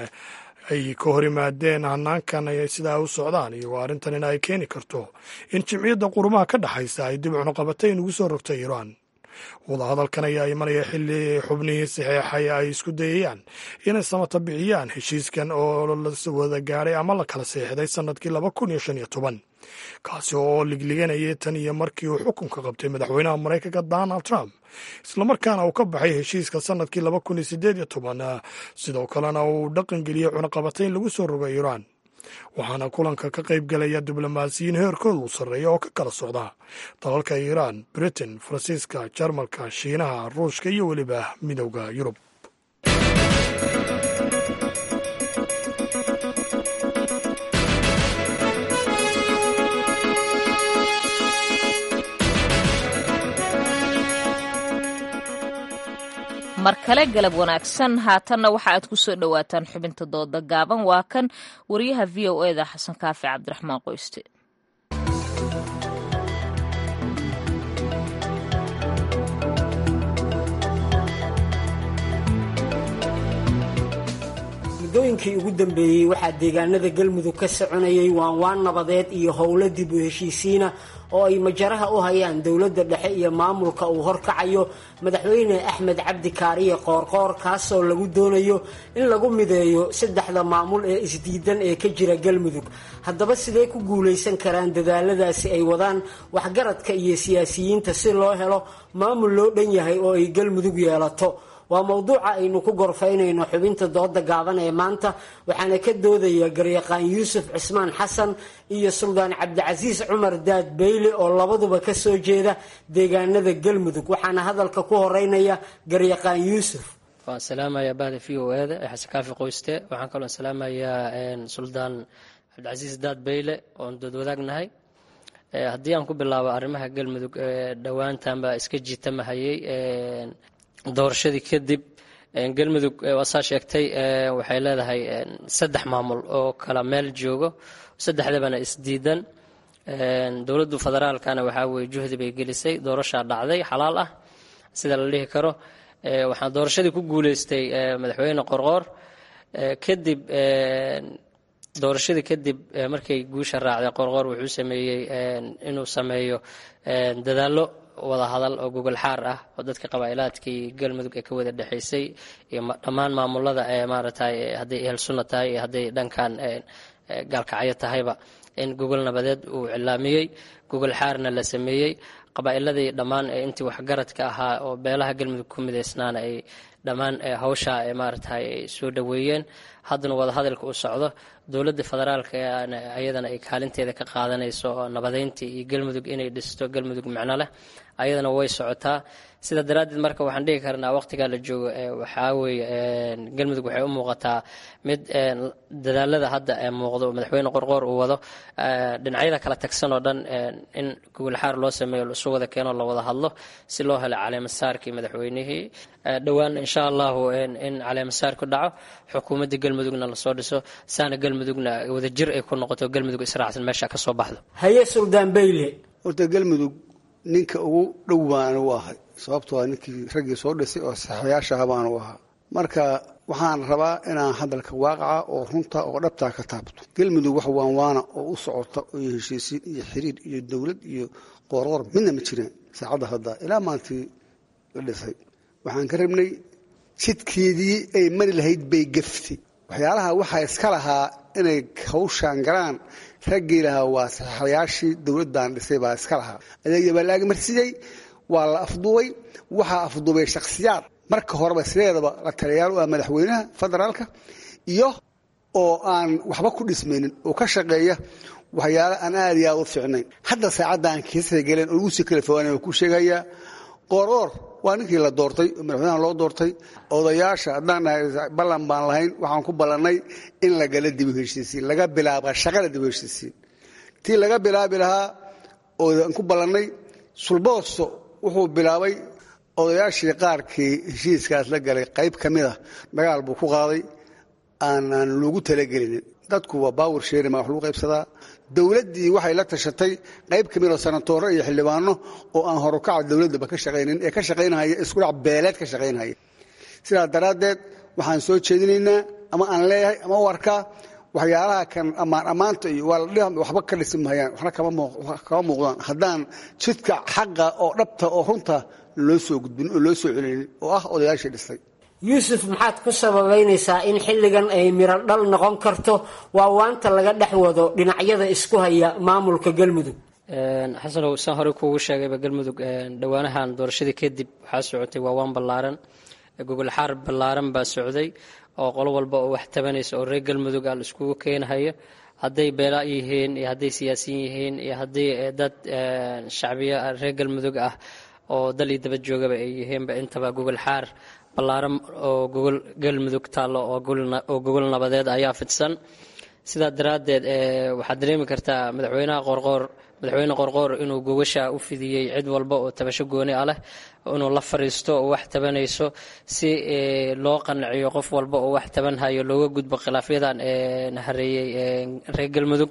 ay ka hor yimaadeen hanaankan sidaa u socdaan iyagoo arrintanina ay keeni karto in jimciyadda qurumaha ka dhexaysa ay dib cunuqabatayn ugu soo rogto iiraan wadahadalkan ayaa imanaya xilli xubnihii saxeexay ay isku dayayaan inay samata bixiyaan heshiiskan oo la wada gaadhay ama la kala seexday sannadkii laba kun iyo shan iyo toban kaasi oo ligliganayay tan iyo markii uu xukunka qabtay madaxweynaha maraykanka donald trump islamarkaana uu ka baxay heshiiska sannadkii laba kun iyo siddeed iyo toban sidoo kalena uu dhaqangeliyey cunaqabatayn lagu soo rogo iiraan waxaana kulanka ka qayb galaya diblomaasiyiin heerkooda uu sarreeya oo ka kala socda dalalka iiraan britain faransiiska jarmalka shiinaha ruushka iyo weliba midowda yurub mar kale galab wanaagsan haatanna waxa aad ku soo dhowaataan xubinta dooda gaaban waa kan wariyaha v o eda xasan kaafi cabdiraxmaan qoyste muddooyinkii ugu dambeeyey waxaa deegaanada galmudug ka soconayay waanwaan nabadeed iyo howlo dib u heshiisiina oo ay majaraha u hayaan dowladda dhexe iyo maamulka uu horkacayo madaxweyne axmed cabdi kaariye qoorqoor kaasoo lagu doonayo in lagu mideeyo saddexda maamul ee isdiidan ee ka jira galmudug haddaba sidee ku guulaysan karaan dadaaladaasi ay wadaan waxgaradka iyo siyaasiyiinta si loo helo maamul loo dhan yahay oo ay galmudug yeelato waa mowduuca aynu ku gorfaynayno xubinta dooda gaaban ee maanta waxaana ka doodaya garyaqaan yuusuf cismaan xasan iyo suldaan cabdicasiis cumar daad beyle oo labaduba ka soo jeeda deegaanada galmudug waxaana hadalka ku horeynaya garyaqaan yuusuf waan salaamayaa bahda v o eda ee xasan kaafi qoyste waxaan kaloo salaamayaa suldaan cabdicasiis daad beyle oon dood wadaagnahay haddii aan ku bilaabo arrimaha galmudug dhowaantanba iska jiitamahayey doorashadii kadib galmudug waa saa sheegtay waxay leedahay saddex maamul oo kala meel joogo saddexdabana isdiidan dowladdu federaalkana waxaa weye juhdi bay gelisay doorashaa dhacday xalaal ah sida la dhihi karo waxaan doorashadii ku guuleystay madaxweyne qorqoor kadib doorashadii kadib markay guusha raacday qorqoor wuxuu sameeyey inuu sameeyo dadaallo wada hadal oo gogol xaar ah oo dadka qabaa'ilaadkii galmudug ee ka wada dhexaysay iyo dhammaan maamulada ee maaragtay hadday ehel sunna tahay iyo hadday dhankan gaalkacyo tahayba in gogol nabadeed uu cilaamiyey gogol xaarna la sameeyey qabaa'iladii dhammaan intii waxgaradka ahaa oo beelaha galmudug ku midaysnaana ay dhammaan hawsha maaragtay ay soo dhoweeyeen haddana wada hadalka u socdo dowladda federaalka ayadana ay kaalinteeda ka qaadanayso oo nabadeyntii iyo galmudug inay dhisto galmudug macno leh ayadana way socotaa sida daraaddeed marka waxaan dhihi karnaa waqtigaa la joogo waxaa weeye galmudug waxay u muuqataa mid dadaalada hadda muuqdo madaxweyne qorqoor uu wado dhinacyada kala tagsan oo dhan in gogol xaar loo sameeyo laisu wada keeno la wada hadlo si loo helo caleemasaarkii madaxweynihii dhowaan insha allahu in caleemasaar ku dhaco xukuumadda galmudugna lasoo dhiso saana galmudugna wadajir ay ku noqoto galmudug israacsan meesha ka soo baxdo haye suldaan beyle horta galmudug ninka ugu dhow baan u ahay sababtoo ah ninkii raggii soo dhisay oo saxayaashaha baan u ahaa marka waxaan rabaa inaan hadalka waaqaca oo runta oo dhabtaa ka taabto galmudug wax waanwaana oo u socota iyo heshiisiin iyo xiriir iyo dowlad iyo qoorqoor midna ma jireen saacadda hadda ilaa maantii la dhisay waxaan ka rabnay jidkeedii ay mari lahayd bay gaftay waxyaalaha waxaa iska lahaa inay hawshaan galaan raggii lahaa waa saxayaashii dowladdan dhisay baa iska lahaa adeegya baa la agmarsiiyey waa la afduubay waxaa afduubay shakhsiyaad marka horeba sideedaba la taliyaal u ah madaxweynaha federaalka iyo oo aan waxba ku dhismaynin oo ka shaqeeya waxyaala aan aad iyo aad u fiicnayn hadda saacadda aan kiisay galeen oo lagu sii kala fogaanay ku sheegayaa qoorqoor waa ninkii la doortay oo madaxweynaha loo doortay odayaasha haddaan nahay ballan baan lahayn waxaan ku ballannay in lagala dibu heshiisiin laga bilaaba shaqada dibu heshiisiin tii laga bilaabi lahaa oo aan ku ballannay sulboosto wuxuu bilaabay odayaashii qaarkii heshiiskaas la galay qayb ka mid ah dagaal buu ku qaaday aanaan loogu talagelinin dadku waa baawar sheerima wax lagu qaybsadaa dowladdii waxay la tashatay qayb ka mid oo sanatooro iyo xildhibaano oo aan horukaca dowladdaba ka shaqaynin ee ka shaqaynhaya iskudhac beeleed ka shaqaynhaya sidaa daraaddeed waxaan soo jeedinaynaa ama aan leeyahay ama u arkaa waxyaalaha kan ammaan ammaanta iyo waa la waxba ka dhisi mahayaan waxna kama muuqdaan haddaan jidka xaqa oo dhabta oo runta loo soo gudbin oo loo soo celinin oo ah odayaashii dhisay yuusuf maxaad ku sababaynaysaa in xilligan ay miro dhal noqon karto waa waanta laga dhex wado dhinacyada isku haya maamulka galmudug xasanow saan horey kuugu sheegayba galmudug dhowaanahan doorashadii kadib waxaa socotay waa waan ballaaran gogol xaar ballaaran baa socday oo qolo walba oo wax tabanaysa oo reer galmudug ah la iskugu keenahayo hadday beela yihiin iyo hadday siyaasiyin yihiin iyo haddii dad shacbiya reer galmudug ah oo dal iyo daba joogaba ay yihiinba intaba gogol xaar ballaaran oo gogol galmudug taallo oo gogol nabadeed ayaa fidsan sidaa daraaddeed waxaad dareemi kartaa madaxweynaha qorqoor madaxweyne qorqoor inuu gogasha u fidiyey cid walba oo tabasho gooni ah leh inuu la fariisto oo wax tabanayso si loo qanciyo qof walba oo wax tabanhayo looga gudbo khilaafyadan hareeyey reer galmudug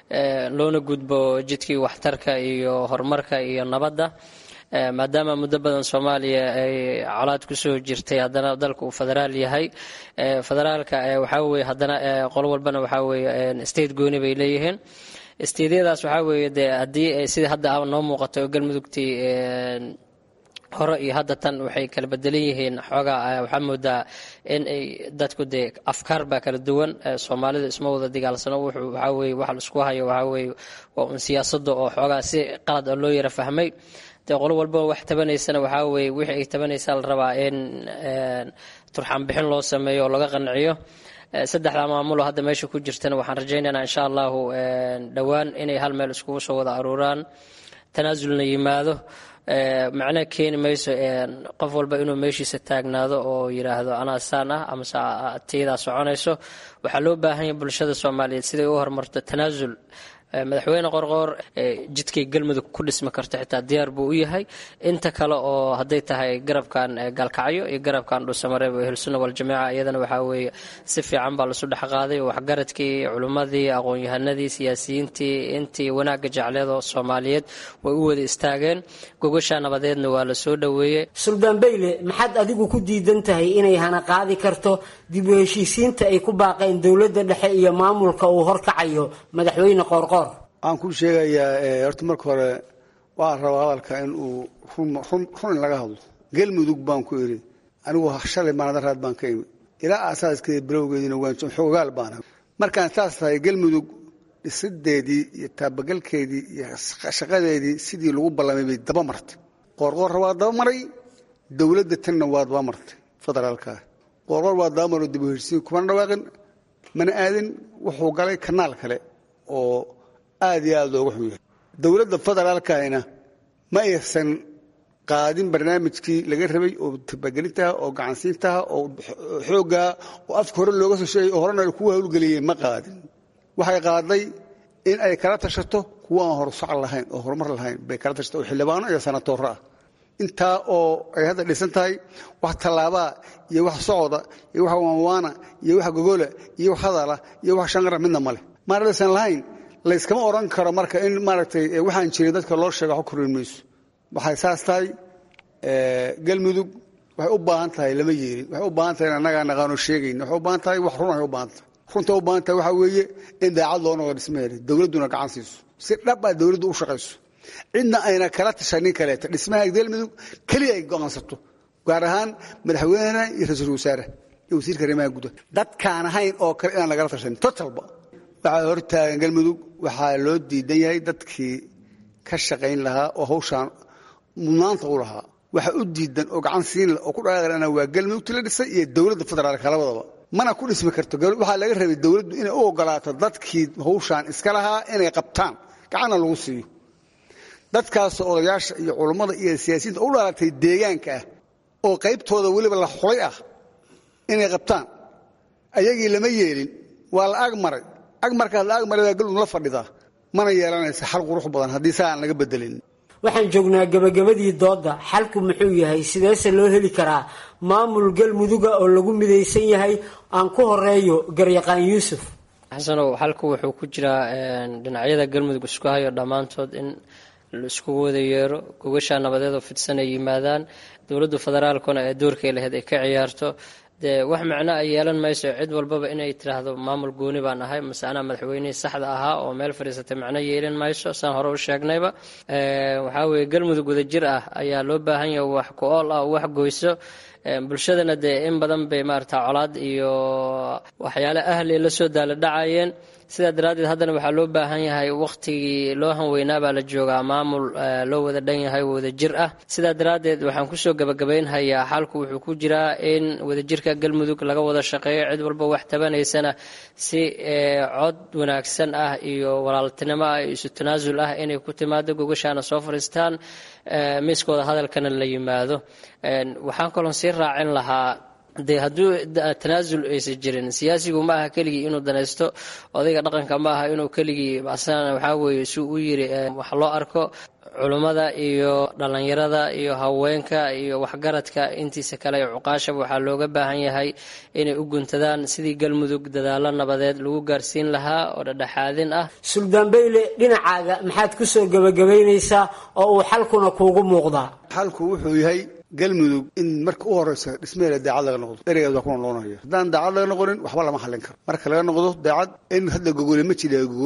loona gudbo jidkii waxtarka iyo horumarka iyo nabadda maadaama muddo badan soomaaliya ay colaad kusoo jirtay haddana dalka uu federaal yahay federaalka waxaa weye haddana qolo walbana waxaa weye state gooni bay leeyihiin istiidyadaas waxaa weeye dee haddii sidii hadda noo muuqato oo galmudugtii hore iyo hadda tan waxay kala bedelan yihiin xoogaa waxaa moodaa in ay dadku dee afkaar baa kala duwan soomaalida isma wada dagaalsano wuxuu waxaa weeye waxa la isku hayo waxaa weeye waa un siyaasadda oo xoogaa si qalad oo loo yara fahmay dee qolo walba wax tabanaysana waxaa weeye wixii ay tabanaysaa la rabaa in turxaan bixin loo sameeyo oo laga qanciyo saddexda maamulo hadda meesha ku jirtana waxaan rajaynaynaa insha allahu dhowaan inay hal meel iskugu soo wada aruuraan tanaasulna yimaado macna keeni mayso qof walba inuu meeshiisa taagnaado oo yiraahdo anaa saan ah ama tiyada soconayso waxaa loo baahan yahay bulshada Soomaaliyeed siday u horumarto tanaasul madaxweyne qorqor jidkay galmudug ku dhisma karto xitaa diyaar buu u yahay inta kale oo haday tahay garabkan galkacyo iyo garabkan dhuusamareeb ee hilsuna wal jameeca iyadana waxa weeye si fiican baa la soo dhaxqaaday wax garadkii culimadii aqoon-yahanadii siyaasiyiintii intii wanaaga jecleed oo Soomaaliyeed way u wada istaageen gogasha nabadeedna waa la soo dhaweeyay Suldaan Beyle maxad adigu ku diidan tahay inay hana qaadi karto dib u heshiisiinta ay ku baaqeen dawladda dhexe iyo maamulka uu horkacayo madaxweyne qorqor aan ku sheegayaa horta marka hore waa rabaa hadalka in uu run run laga hadlo galmudug baan ku iri anigu shalay maanta raad baan ka imi ilaa aasaaskii bilowgeedina waan xoogaal baan markaan taas tahay galmudug dhisideedii iyo taabagalkeedii iyo shaqadeedii sidii lagu ballamay bay daba martay qorqor waa daba maray dawladda tanna waa daba martay federaalka qorqor waa daba maray dib u heshiisiin kuma dhawaaqin mana aadin wuxuu galay kanaal kale oo aad iyo aad loogu xun yahay dawladda federaalkaayna ma aysan qaadin barnaamijkii laga rabay oo tabagelintaha oo gacansiintaha oo xooggaa oo afka hore looga soo sheegay oo horena kuwa hawlgeliyey ma qaadin waxay qaaday in ay kala tashato kuwa aan horusocon lahayn oo horumar lahayn bay kala tashato oo xildhibaano iyo sanatooro ah intaa oo ay hadda dhisan tahay wax tallaabaa iyo wax socda iyo wax waanwaana iyo wax gogola iyo wax hadala iyo wax shanqara midna male maaraysan lahayn la iskama oran karo marka in maaragtay waxaan jiray dadka loo sheego wax korin mayso waxay saas tahay galmudug waxay u baahan tahay lama yeelin waxay u baahan tahay annaga naqaano sheegayn waxay u baahan tahay wax run ay u baahan tahay runta u baahan tahay waxa weeye in daacad loo noqdo dhismaheeda dawladduna gacan siiso si dhab ah dawladdu u shaqayso cidna ayna kala tashanin kaleeta dhismaha galmudug kaliya ay go'aansato gaar ahaan madaxweynaha iyo ra'iisul wasaaraha iyo wasiirka arrimaha gudaha dadkaan ahayn oo kale inaan lagala tashanin totalba waxaa hortaagan galmudug waxaa loo diidan yahay dadkii ka shaqayn lahaa oo hawshaan mudnaanta u lahaa waxa u diidan oo gacan siin oo ku dhaaqana waa galmudug la dhisay iyo dawladda federaalka labadaba mana ku dhismi karto waxaa laga rabay dawladdu inay u ogolaato dadkii hawshaan iska lahaa inay qabtaan gacanna lagu siiyo dadkaas odayaasha iyo culimmada iyo siyaasiyiinta u dhalatay deegaanka ah oo qaybtooda weliba la xulay ah inay qabtaan ayagii lama yeelin waa la agmaray agmarkaas la agmaray waa galmudug la fadhidaa mana yeelanaysa xal qurux badan haddii saa aan laga bedelin waxaan joognaa gabagabadii dooda xalku muxuu yahay sideese loo heli karaa maamul galmuduga oo lagu midaysan yahay aan ku horeeyo garyaqaan yuusuf xasanow xalku wuxuu ku jiraa dhinacyada galmudug isku hayo dhammaantood in la iskugu wada yeero gogasha nabadeed oo fidsan ay yimaadaan dowladda federaalkuna ee doorkay lahayd ay ka ciyaarto dee wax macno ay yeelan mayso cid walbaba inay tiraahdo maamul gooni baan ahay mase anaa madaxweynihii saxda ahaa oo meel fadhiisatay macno yeelan mayso saan hore u sheegnayba waxaa weeye galmudug wadajir ah ayaa loo baahan yahay wax ku ool ah oo wax goyso bulshadana dee in badan bay maarata colaad iyo waxyaale ahli la soo daala dhacayeen sidaa daraaddeed haddana waxaa loo baahan yahay wakhtigii loo hanweynaa baa la joogaa maamul loo wada dhan yahay wadajir ah sidaa daraaddeed waxaan kusoo gabagabaynhayaa xalku wuxuu ku jiraa in wadajirka galmudug laga wada shaqeeyo cid walba wax tabanaysana si cod wanaagsan ah iyo walaaltinimo ah iyo isu tanaasul ah inay ku timaado gogashaana soo fadhiistaan miiskooda hadalkana la yimaado waxaan kaloon sii raacin lahaa dee hadduu tanaasul aysan jirin siyaasigu ma aha keligii inuu danaysto odayga dhaqanka ma aha inuu keligii asana waxaa weeye si u yiri wax loo arko culummada iyo dhallinyarada iyo haweenka iyo waxgaradka intiisa kale ee cuqaashaba waxaa looga baahan yahay inay u guntadaan sidii galmudug dadaalo nabadeed lagu gaarsiin lahaa oo dhadhexaadin ah suldaan beyle dhinacaaga maxaad ku soo gabagabaynaysaa oo uu xalkuna kuugu muuqdaa xalku wuxuu yahay galmudug in marka u horeysa dhismeeda daacad laga noqdo ereygaas waa kuna noqonaya haddaan daacad laga noqonin waxba lama xallin karo marka laga noqdo daacad in hadda gogole ma jira gogol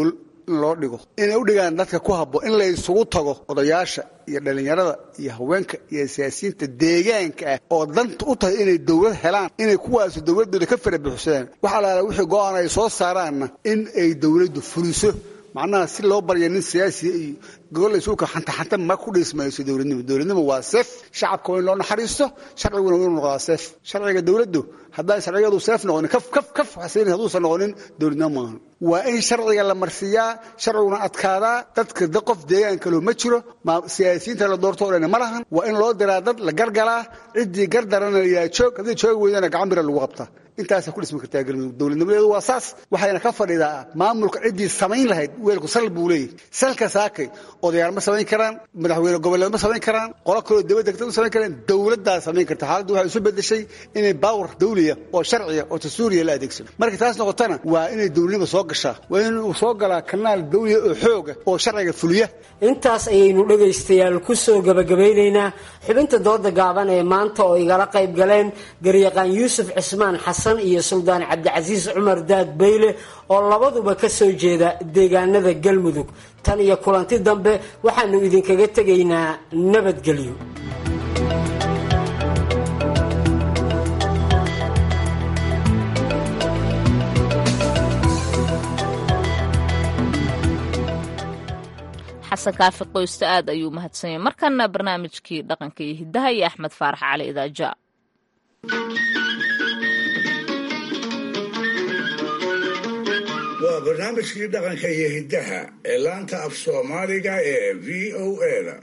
in loo dhigo inay u dhigaan dadka ku habboon in la isugu tago odayaasha iyo dhallinyarada iyo haweenka iyo siyaasiyiinta deegaanka ah oo danta u tahay inay dowlad helaan inay kuwaasu dowladooda ka fara buuxsadaan wax alaala wixii go-aan ay soo saaraanna in ay dowladdu fuliso macnaha si loo barya nin siyaasiya iyo gobol isuuka xantaxanta ma ku dhismayso dowladnimo dowladnimo waa seef shacabka waa in loo naxariisto sharciguna waa inuu noqdaa seef sharciga dowladdu haddaan sharcigadu seef noqonin kaf kaf kaf xasiin hadduusan noqonin dowladnimo maahan waa in sharciga la marsiiyaa sharciguna adkaadaa dadka da qof deegaanka loo ma jiro siyaasiyiinta la doorto oo dhan ma lahan waa in loo diraa dad la gargalaa ciddii gardarana yaa joog haddii joogi weydana gacan bira lagu qabtaa intaasa ku dhismi kartaa galmudug dowladnimadeedu waa saas waxayna ka fadhidaa maamulka ciddii samayn lahayd weelku sal buu leeyahay salka saakay odayaal ma samayn karaan madaxweyne goboleed ma samayn karaan qolo kaloo dibadda degta ma samayn karaan dowladdaa samayn karta xaaladdu waxay isu bedeshay inay baawar dawliya oo sharciya oo dastuuriya la adeegsado markay taas noqotana waa inay dowladnimo soo gashaa waa inuu soo galaa kanaal dawliya oo xooga oo sharciga fuliya intaas ayaynu dhegaystayaal ku soo gabagabaynaynaa xubinta dooda gaaban ee maanta oo igala qayb galeen garyaqaan yuusuf cismaan xasan iyo suldaan cabdicasiis cumar daad bayle oo labaduba ka soo jeeda deegaanada galmudug tan iyo kulanti dambe waxaanu idinkaga tegaynaa nabadgelyo xasan kaafi qoysta aad ayuu mahadsanyay markana barnaamijkii dhaqanka iyo hiddaha iyo axmed faarax cali idaaja waa barnaamijkii dhaqanka iyo hiddaha ee laanta af soomaaliga ee v o eda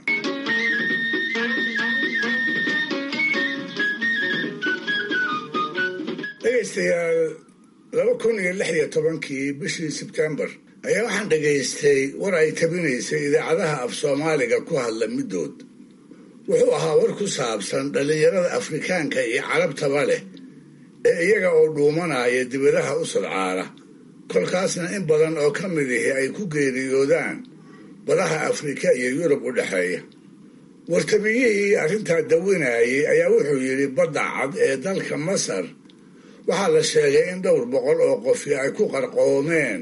dhegaystayaal laba kun iyo lix iyo tobankii bishii sebtembar ayaa waxaan dhegaystay war ay tabinaysay idaacadaha af soomaaliga ku hadla middood wuxuu ahaa war ku saabsan dhallinyarada afrikaanka iyo carabtaba leh ee iyaga oo dhuumanaya dibadaha u sadcaara kolkaasna in badan oo ka mid ihi ay ku geeriyoodaan badaha afrika iyo yurub u dhexeeya wartabiyihii arrintaa dawinayay ayaa wuxuu yidhi badda cad ee dalka masar waxaa la sheegay in dhowr boqol oo qofi ay ku qarqoomeen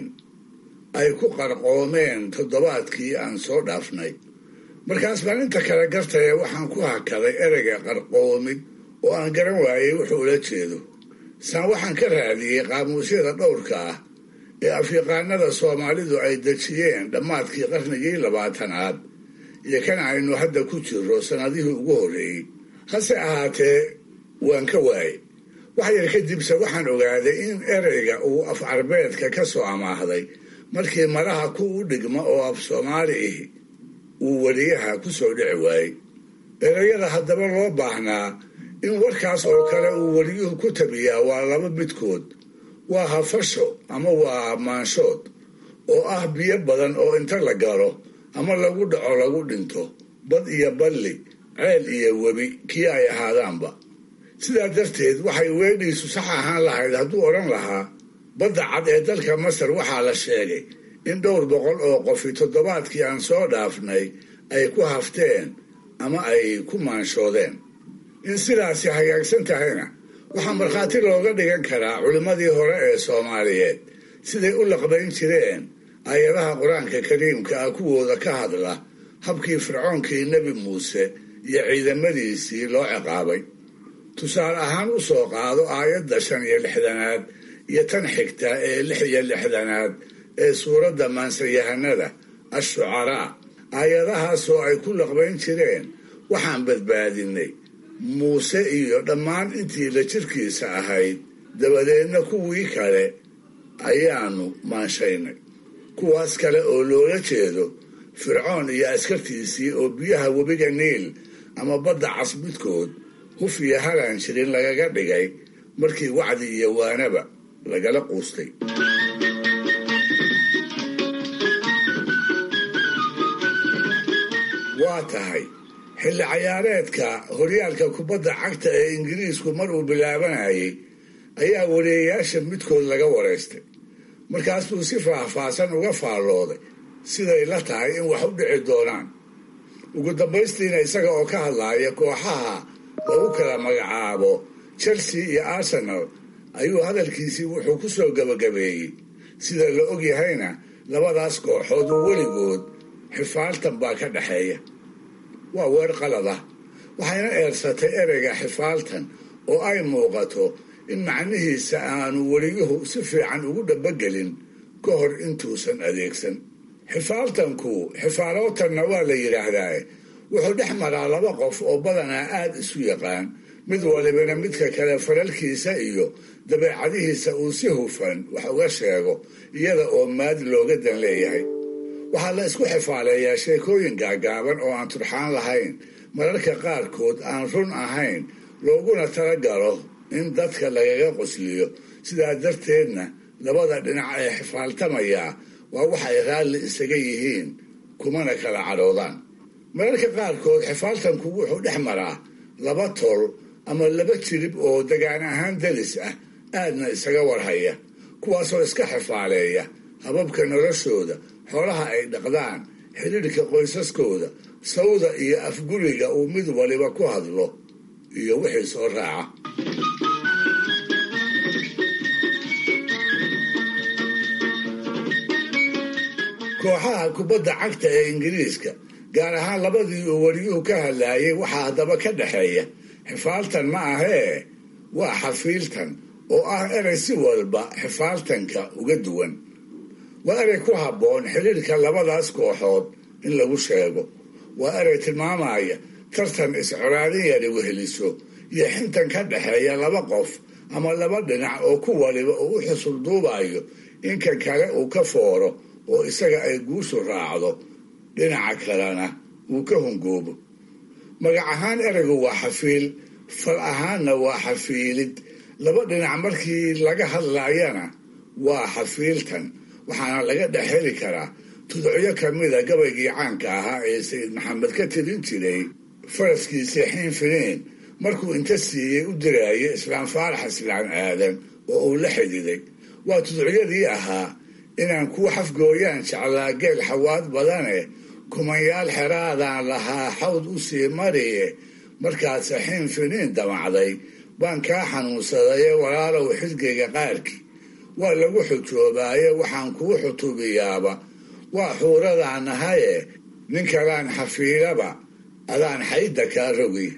ay ku qarqoomeen toddobaadkii aan soo dhaafnay markaas baan inta kale gartaya waxaan ku hakaday ereyga qarqoomid oo aan garan waayey wuxuu ula jeedo saan waxaan ka raadiyey qaamuusyada dhowrka ah ee afyaqaanada soomaalidu ay dejiyeen dhammaadkii qarnigii labaatanaad iyo kan aynu hadda ku jirro sannadihii ugu horreeyey hase ahaatee waan ka waayey wax yar kadibse waxaan ogaaday in ereyga uu af carbeedka ka soo amaahday markii maraha ku u dhigma oo af soomaali ihi uu weliyaha ku soo dhici waayey ereyada haddaba loo baahnaa in warkaas oo kale uu weliyuhu ku tabiyaa waa laba midkood waa hafasho ama waa maanshood oo ah biyo badan oo inta la galo ama lagu dhaco lagu dhinto bad iyo balli ceel iyo webi kii ay ahaadaanba sidaa darteed waxay weedhiisu sax ahaan lahayd hadduu odhan lahaa badda cad ee dalka masar waxaa la sheegay in dhowr boqol oo qofi toddobaadkii aan soo dhaafnay ay ku hafteen ama ay ku maanshoodeen in sidaasi hagaagsan tahayna waxaa markhaati looga dhigan karaa culimmadii hore ee soomaaliyeed siday u laqbayn jireen aayadaha qur-aanka kariimka ah kuwooda ka hadla habkii fircoonkii nebi muuse iyo ciidamadiisii loo ciqaabay tusaale ahaan u soo qaado aayadda shan iyo lixdanaad iyo tan xigta ee lix iyo lixdanaad ee suuradda maansayahanada ashucaraa aayadahaasoo ay ku laqbayn jireen waxaan badbaadinay muuse iyo dhammaan intii la jirkiisa ahayd dabadeedna kuwii kale ayaanu maanshaynay kuwaas kale oo loola jeedo fircoon iyo askartiisii oo biyaha webiga niil ama badda cas midkood huf iyo halaan jirin lagaga dhigay markii wacdi iyo waanaba lagala quustay waa tahay xilli cayaareedka horyaalka kubadda cagta ee ingiriisku mar uu bilaabanayay ayaa wareeyayaasha midkood laga wareystay markaas buu si faahfaahsan uga faallooday siday la tahay in wax u dhici doonaan ugu dambaystiina isaga oo ka hadlaaya kooxaha lagu kala magacaabo chelsea iyo arsenal ayuu hadalkiisii wuxuu ku soo gabagabeeyey sida la ogyahayna labadaas kooxood oo weligood xifaaltan baa ka dhexeeya. waa weer qalad ah, waxayna eersatay ereyga xifaaltan oo ay muuqato in macnihiisa aanu weliyuhu si fiican ugu dhabagelin ka hor intuusan adeegsan. xifaaltanku xifaalootanna waa la yidhaahdaa, wuxuu dhex maraa laba qof oo badanaa aad isu yaqaan, mid walibana midka kale faralkiisa iyo dabeecadihiisa uu si hufan wax uga sheego iyada oo maad looga dan leeyahay. waxaa la isku xifaaleeyaa sheekooyin gaagaaban oo aan turxaan lahayn, mararka qaarkood aan run ahayn, looguna talagalo in dadka lagaga qosliyo. sidaa darteedna labada dhinac ee xifaaltamayaa waa waxay raalli isaga yihiin, kumana kala cadhoodaan. mararka qaarkood xifaaltanku wuxuu dhex maraa laba tol ama laba jirib oo degaan ahaan dalis ah, aadna isaga warhaya, kuwaasoo iska xifaaleeya hababka noloshooda, xoolaha ay dhaqdaan, xidhiidhka qoysaskooda, sawda iyo afguriga uu mid waliba ku hadlo iyo wixii soo raaca. kooxaha kubadda cagta ee ingiriiska, gaar ahaan labadii uu weliyuhu ka hadlaayay, waxaa haddaba ka dhexeeya xifaaltan ma ahee waa xafiiltan, oo ah erey si walba xifaaltanka uga duwan. waa erey ku habboon xidhiirka labadaas kooxood in lagu sheego. waa erey tilmaamaya tartan is-coraadin yari weheliso iyo xintan ka dhexeeya laba qof ama laba dhinac oo ku waliba uu u xusul duubayo inka kale uu ka fooro oo isaga ay guushu raacdo, dhinaca kalena uu ka hungoobo. magac ahaan ereygu waa xafiil, fal ahaanna waa xafiilid. laba dhinac markii laga hadlaayana waa xafiiltan, waxaana laga dhex heli karaa tudocyo ka mida gabaygii caanka ahaa ee sayid maxamed ka tirin jiray faraskiisii xiin finiin markuu inta siiyey u diraayo islaam faarax islaan aadan oo uu la xididay. waa tuducyadii ahaa inaan kuu xafgooyaan jeclaa geel xawaad badane, kumanyaal xeraadaan lahaa xawd u sii mariye, markaase xiin finiin damacday baan kaa xanuunsadaye walaalow xisgayga qaarkii. waa lagu xujoobaaye waxaan kuu xutubiyaaba, waa xuuradaan nahaye nin kalaan xafiilaba adaan xaydda kaa rogi.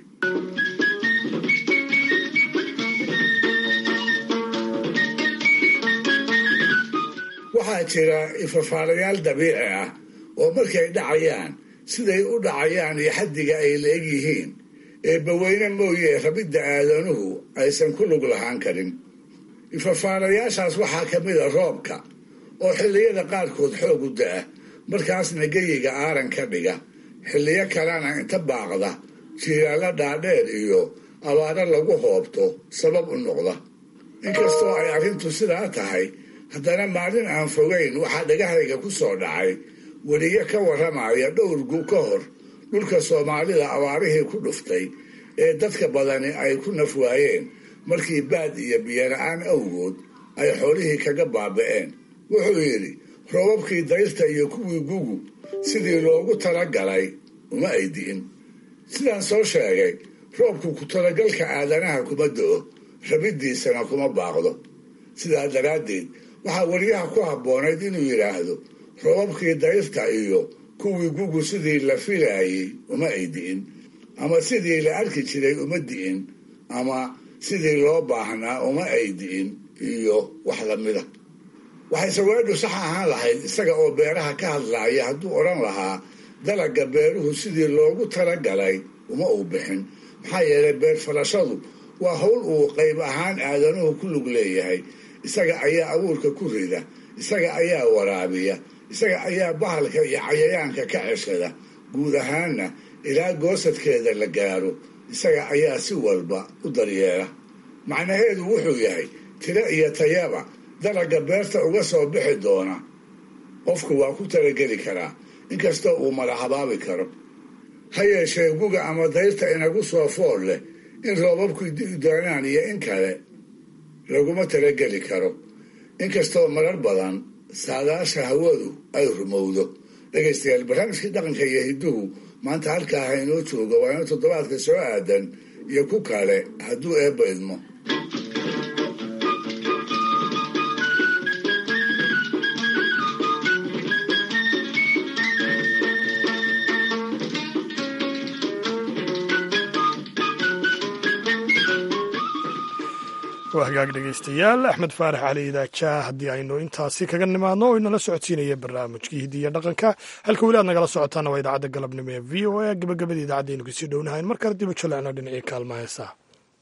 waxaa jira ifafaalayaal dabiici ah oo markay dhacayaan siday u dhacayaan iyo xaddiga ay la-eg yihiin eebbaweyne mooye rabidda aadanuhu aysan ku lug lahaan karin. ifafaalayaashaas waxaa ka mid a roobka oo xilliyada qaarkood xoog u da-a, markaasna geyiga aaran ka dhiga, xilliyo kalena inta baaqda jiiraalla dhaadheer iyo abaaro lagu hoobto sabab u noqda. inkastoo ay arrintu sidaa tahay, haddana maalin aan fogayn waxaa dhagahayga ku soo dhacay weliyo ka warramaya dhowr gu ka hor dhulka soomaalida abaarihii ku dhuftay ee dadka badani ay ku nafwaayeen markii baad iyo biyola-aan awgood ay xoolihii kaga baaba'een. wuxuu yidhi roobabkii dayrta iyo kuwii gugu sidii loogu talagalay uma ay di'in. sidaan soo sheegay, roobku ku talagalka aadanaha kuma do-o, rabiddiisana kuma baaqdo. sidaa daraaddeed waxaa weliyaha ku habboonayd inuu yidhaahdo roobabkii dayrta iyo kuwii gugu sidii la filaayey uma ay di'in, ama sidii la arki jiray uma di'in, ama sidii loo baahnaa uma ay di'in, iyo wax lamida. waxayse weedhu sax ahaan lahayd isaga oo beeraha ka hadlaaya hadduu odhan lahaa dalagga beeruhu sidii loogu talagalay uma uu bixin. maxaa yeelay beer falashadu waa howl uu qayb ahaan aadanuhu ku lug leeyahay. isaga ayaa abuurka ku rida, isaga ayaa waraabiya, isaga ayaa bahalka iyo cayayaanka ka ceshada. guud ahaanna ilaa goosadkeeda la gaaro isaga ayaa si walba u daryeela. macnaheedu wuxuu yahay tiro iyo tayaba dalagga beerta uga soo bixi doona qofku waa ku talageli karaa, inkastoo uu mala habaabi karo. ha yeeshee guga ama dayrta inagu soo fool leh in roobabku di'i doonaan iyo in kale laguma talageli karo, inkastoo marar badan saadaasha hawadu ay rumowdo. dhegaystayaal, barnaamijkii dhaqanka iyo hidduhu maanta halkaa ha inoo jooga, waa ino toddobaadka soo aadan iyo ku kale hadduu eebba idmo. waa hagaag dhegaystayaal axmed faarax cali idaaja haddii aynu intaasi kaga nimaadno o inala socodsiinaya barnaamijkii hidiya dhaqanka halka weli aad nagala socotaana waa idaacadda galabnimo ee v o a gabagabadii idaacadaynu kasii dhownahayn markale dib u jaleecno dhinacii kaalma heesaa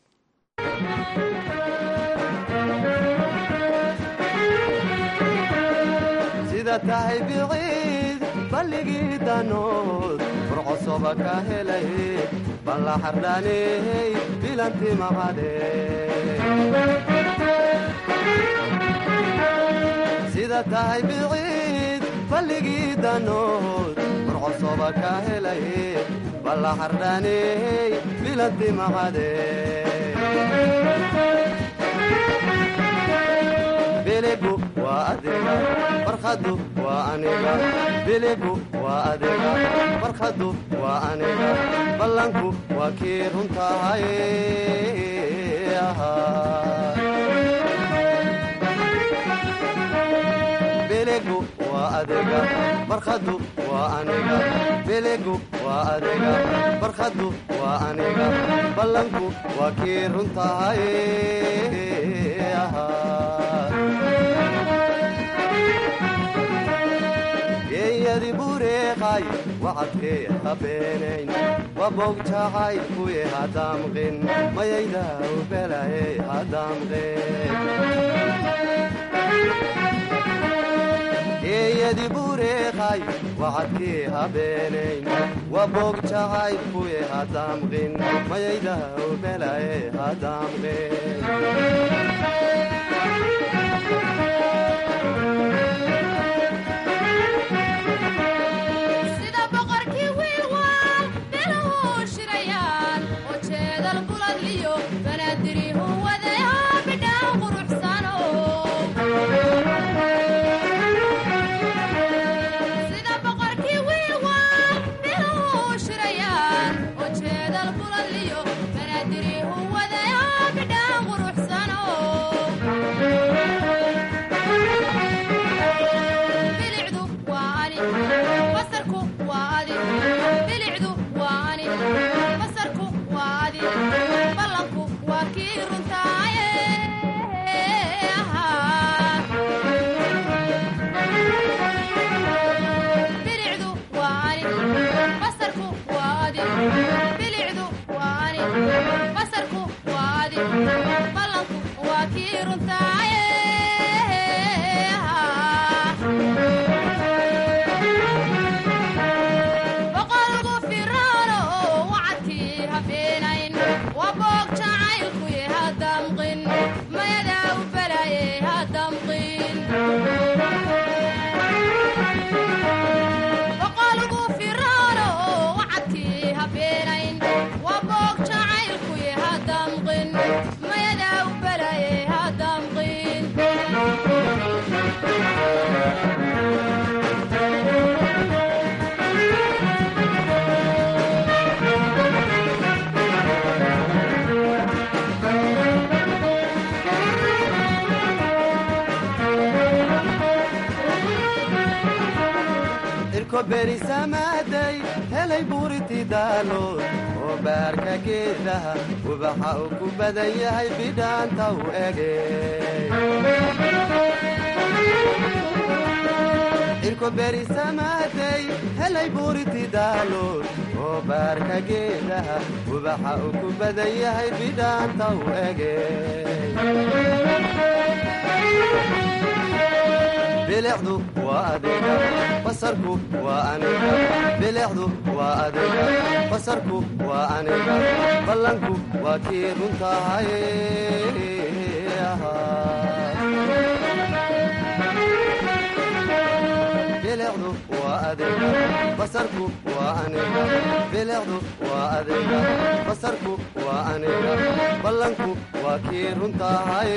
sida tahay biciid balligii danood furcosoba ka helay balla xardhaaney bilanti maqade sida tahay biciid balligii danood furcosoba ka helay balla xardhaaney bilanti maqade biligu waa adiga farkhadu waa aniga biligu waa adiga farkhadu waa aniga ballanku waa kii runtahay biligu waa adiga farkhadu waa aniga biligu waa adiga farkhadu waa aniga ballanku waa kii runtahay geeyadi bureeqay wacadkee habeenayn wabogjacay kuye hadamqin mayayda ubelaye hadamqin geeyadi bureeqay wacadkee habeenayn wabogjacay kuye hadamqin mayayda ubelaye hadamqin berisamaday helay buuriti daalood oo baarka geedaha ubaxa uu ku badan yahay bidhaanta u ege irko berisamaday helay buuriti daalood oo baarka geedaha ubaxa uu ku badan yahay bidhaanta u ege bilicdu waa adiga basarku waa aniga bilicdu waa adiga basarku waa aniga ballanku waa kii runtahay bilicdu waa adiga basarku waa aniga bilicdu waa adiga basarku waa aniga ballanku waa kii runtahay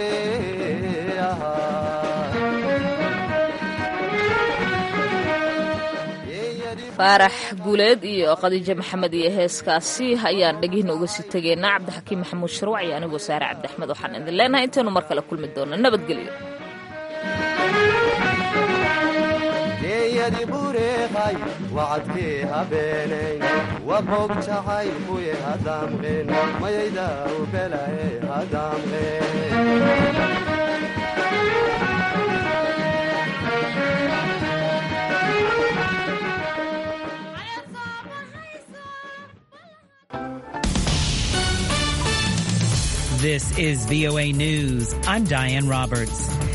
faarax guuleed iyo khadiijo maxamed iyo heeskaasi ayaan dhegihna uga sii tegaynaa cabdixakiim maxamuud sharwac iyo anigoo saare cabdiaxmed waxaan idin leenahay intaynu mar kale kulmi doona nabadgelyo waagadi bureeqay wacadkii habeenayn wabog jacaylkuye hadaamqeen mayayda u belaye hadaamqeen This is V O A News. I'm Diane Roberts.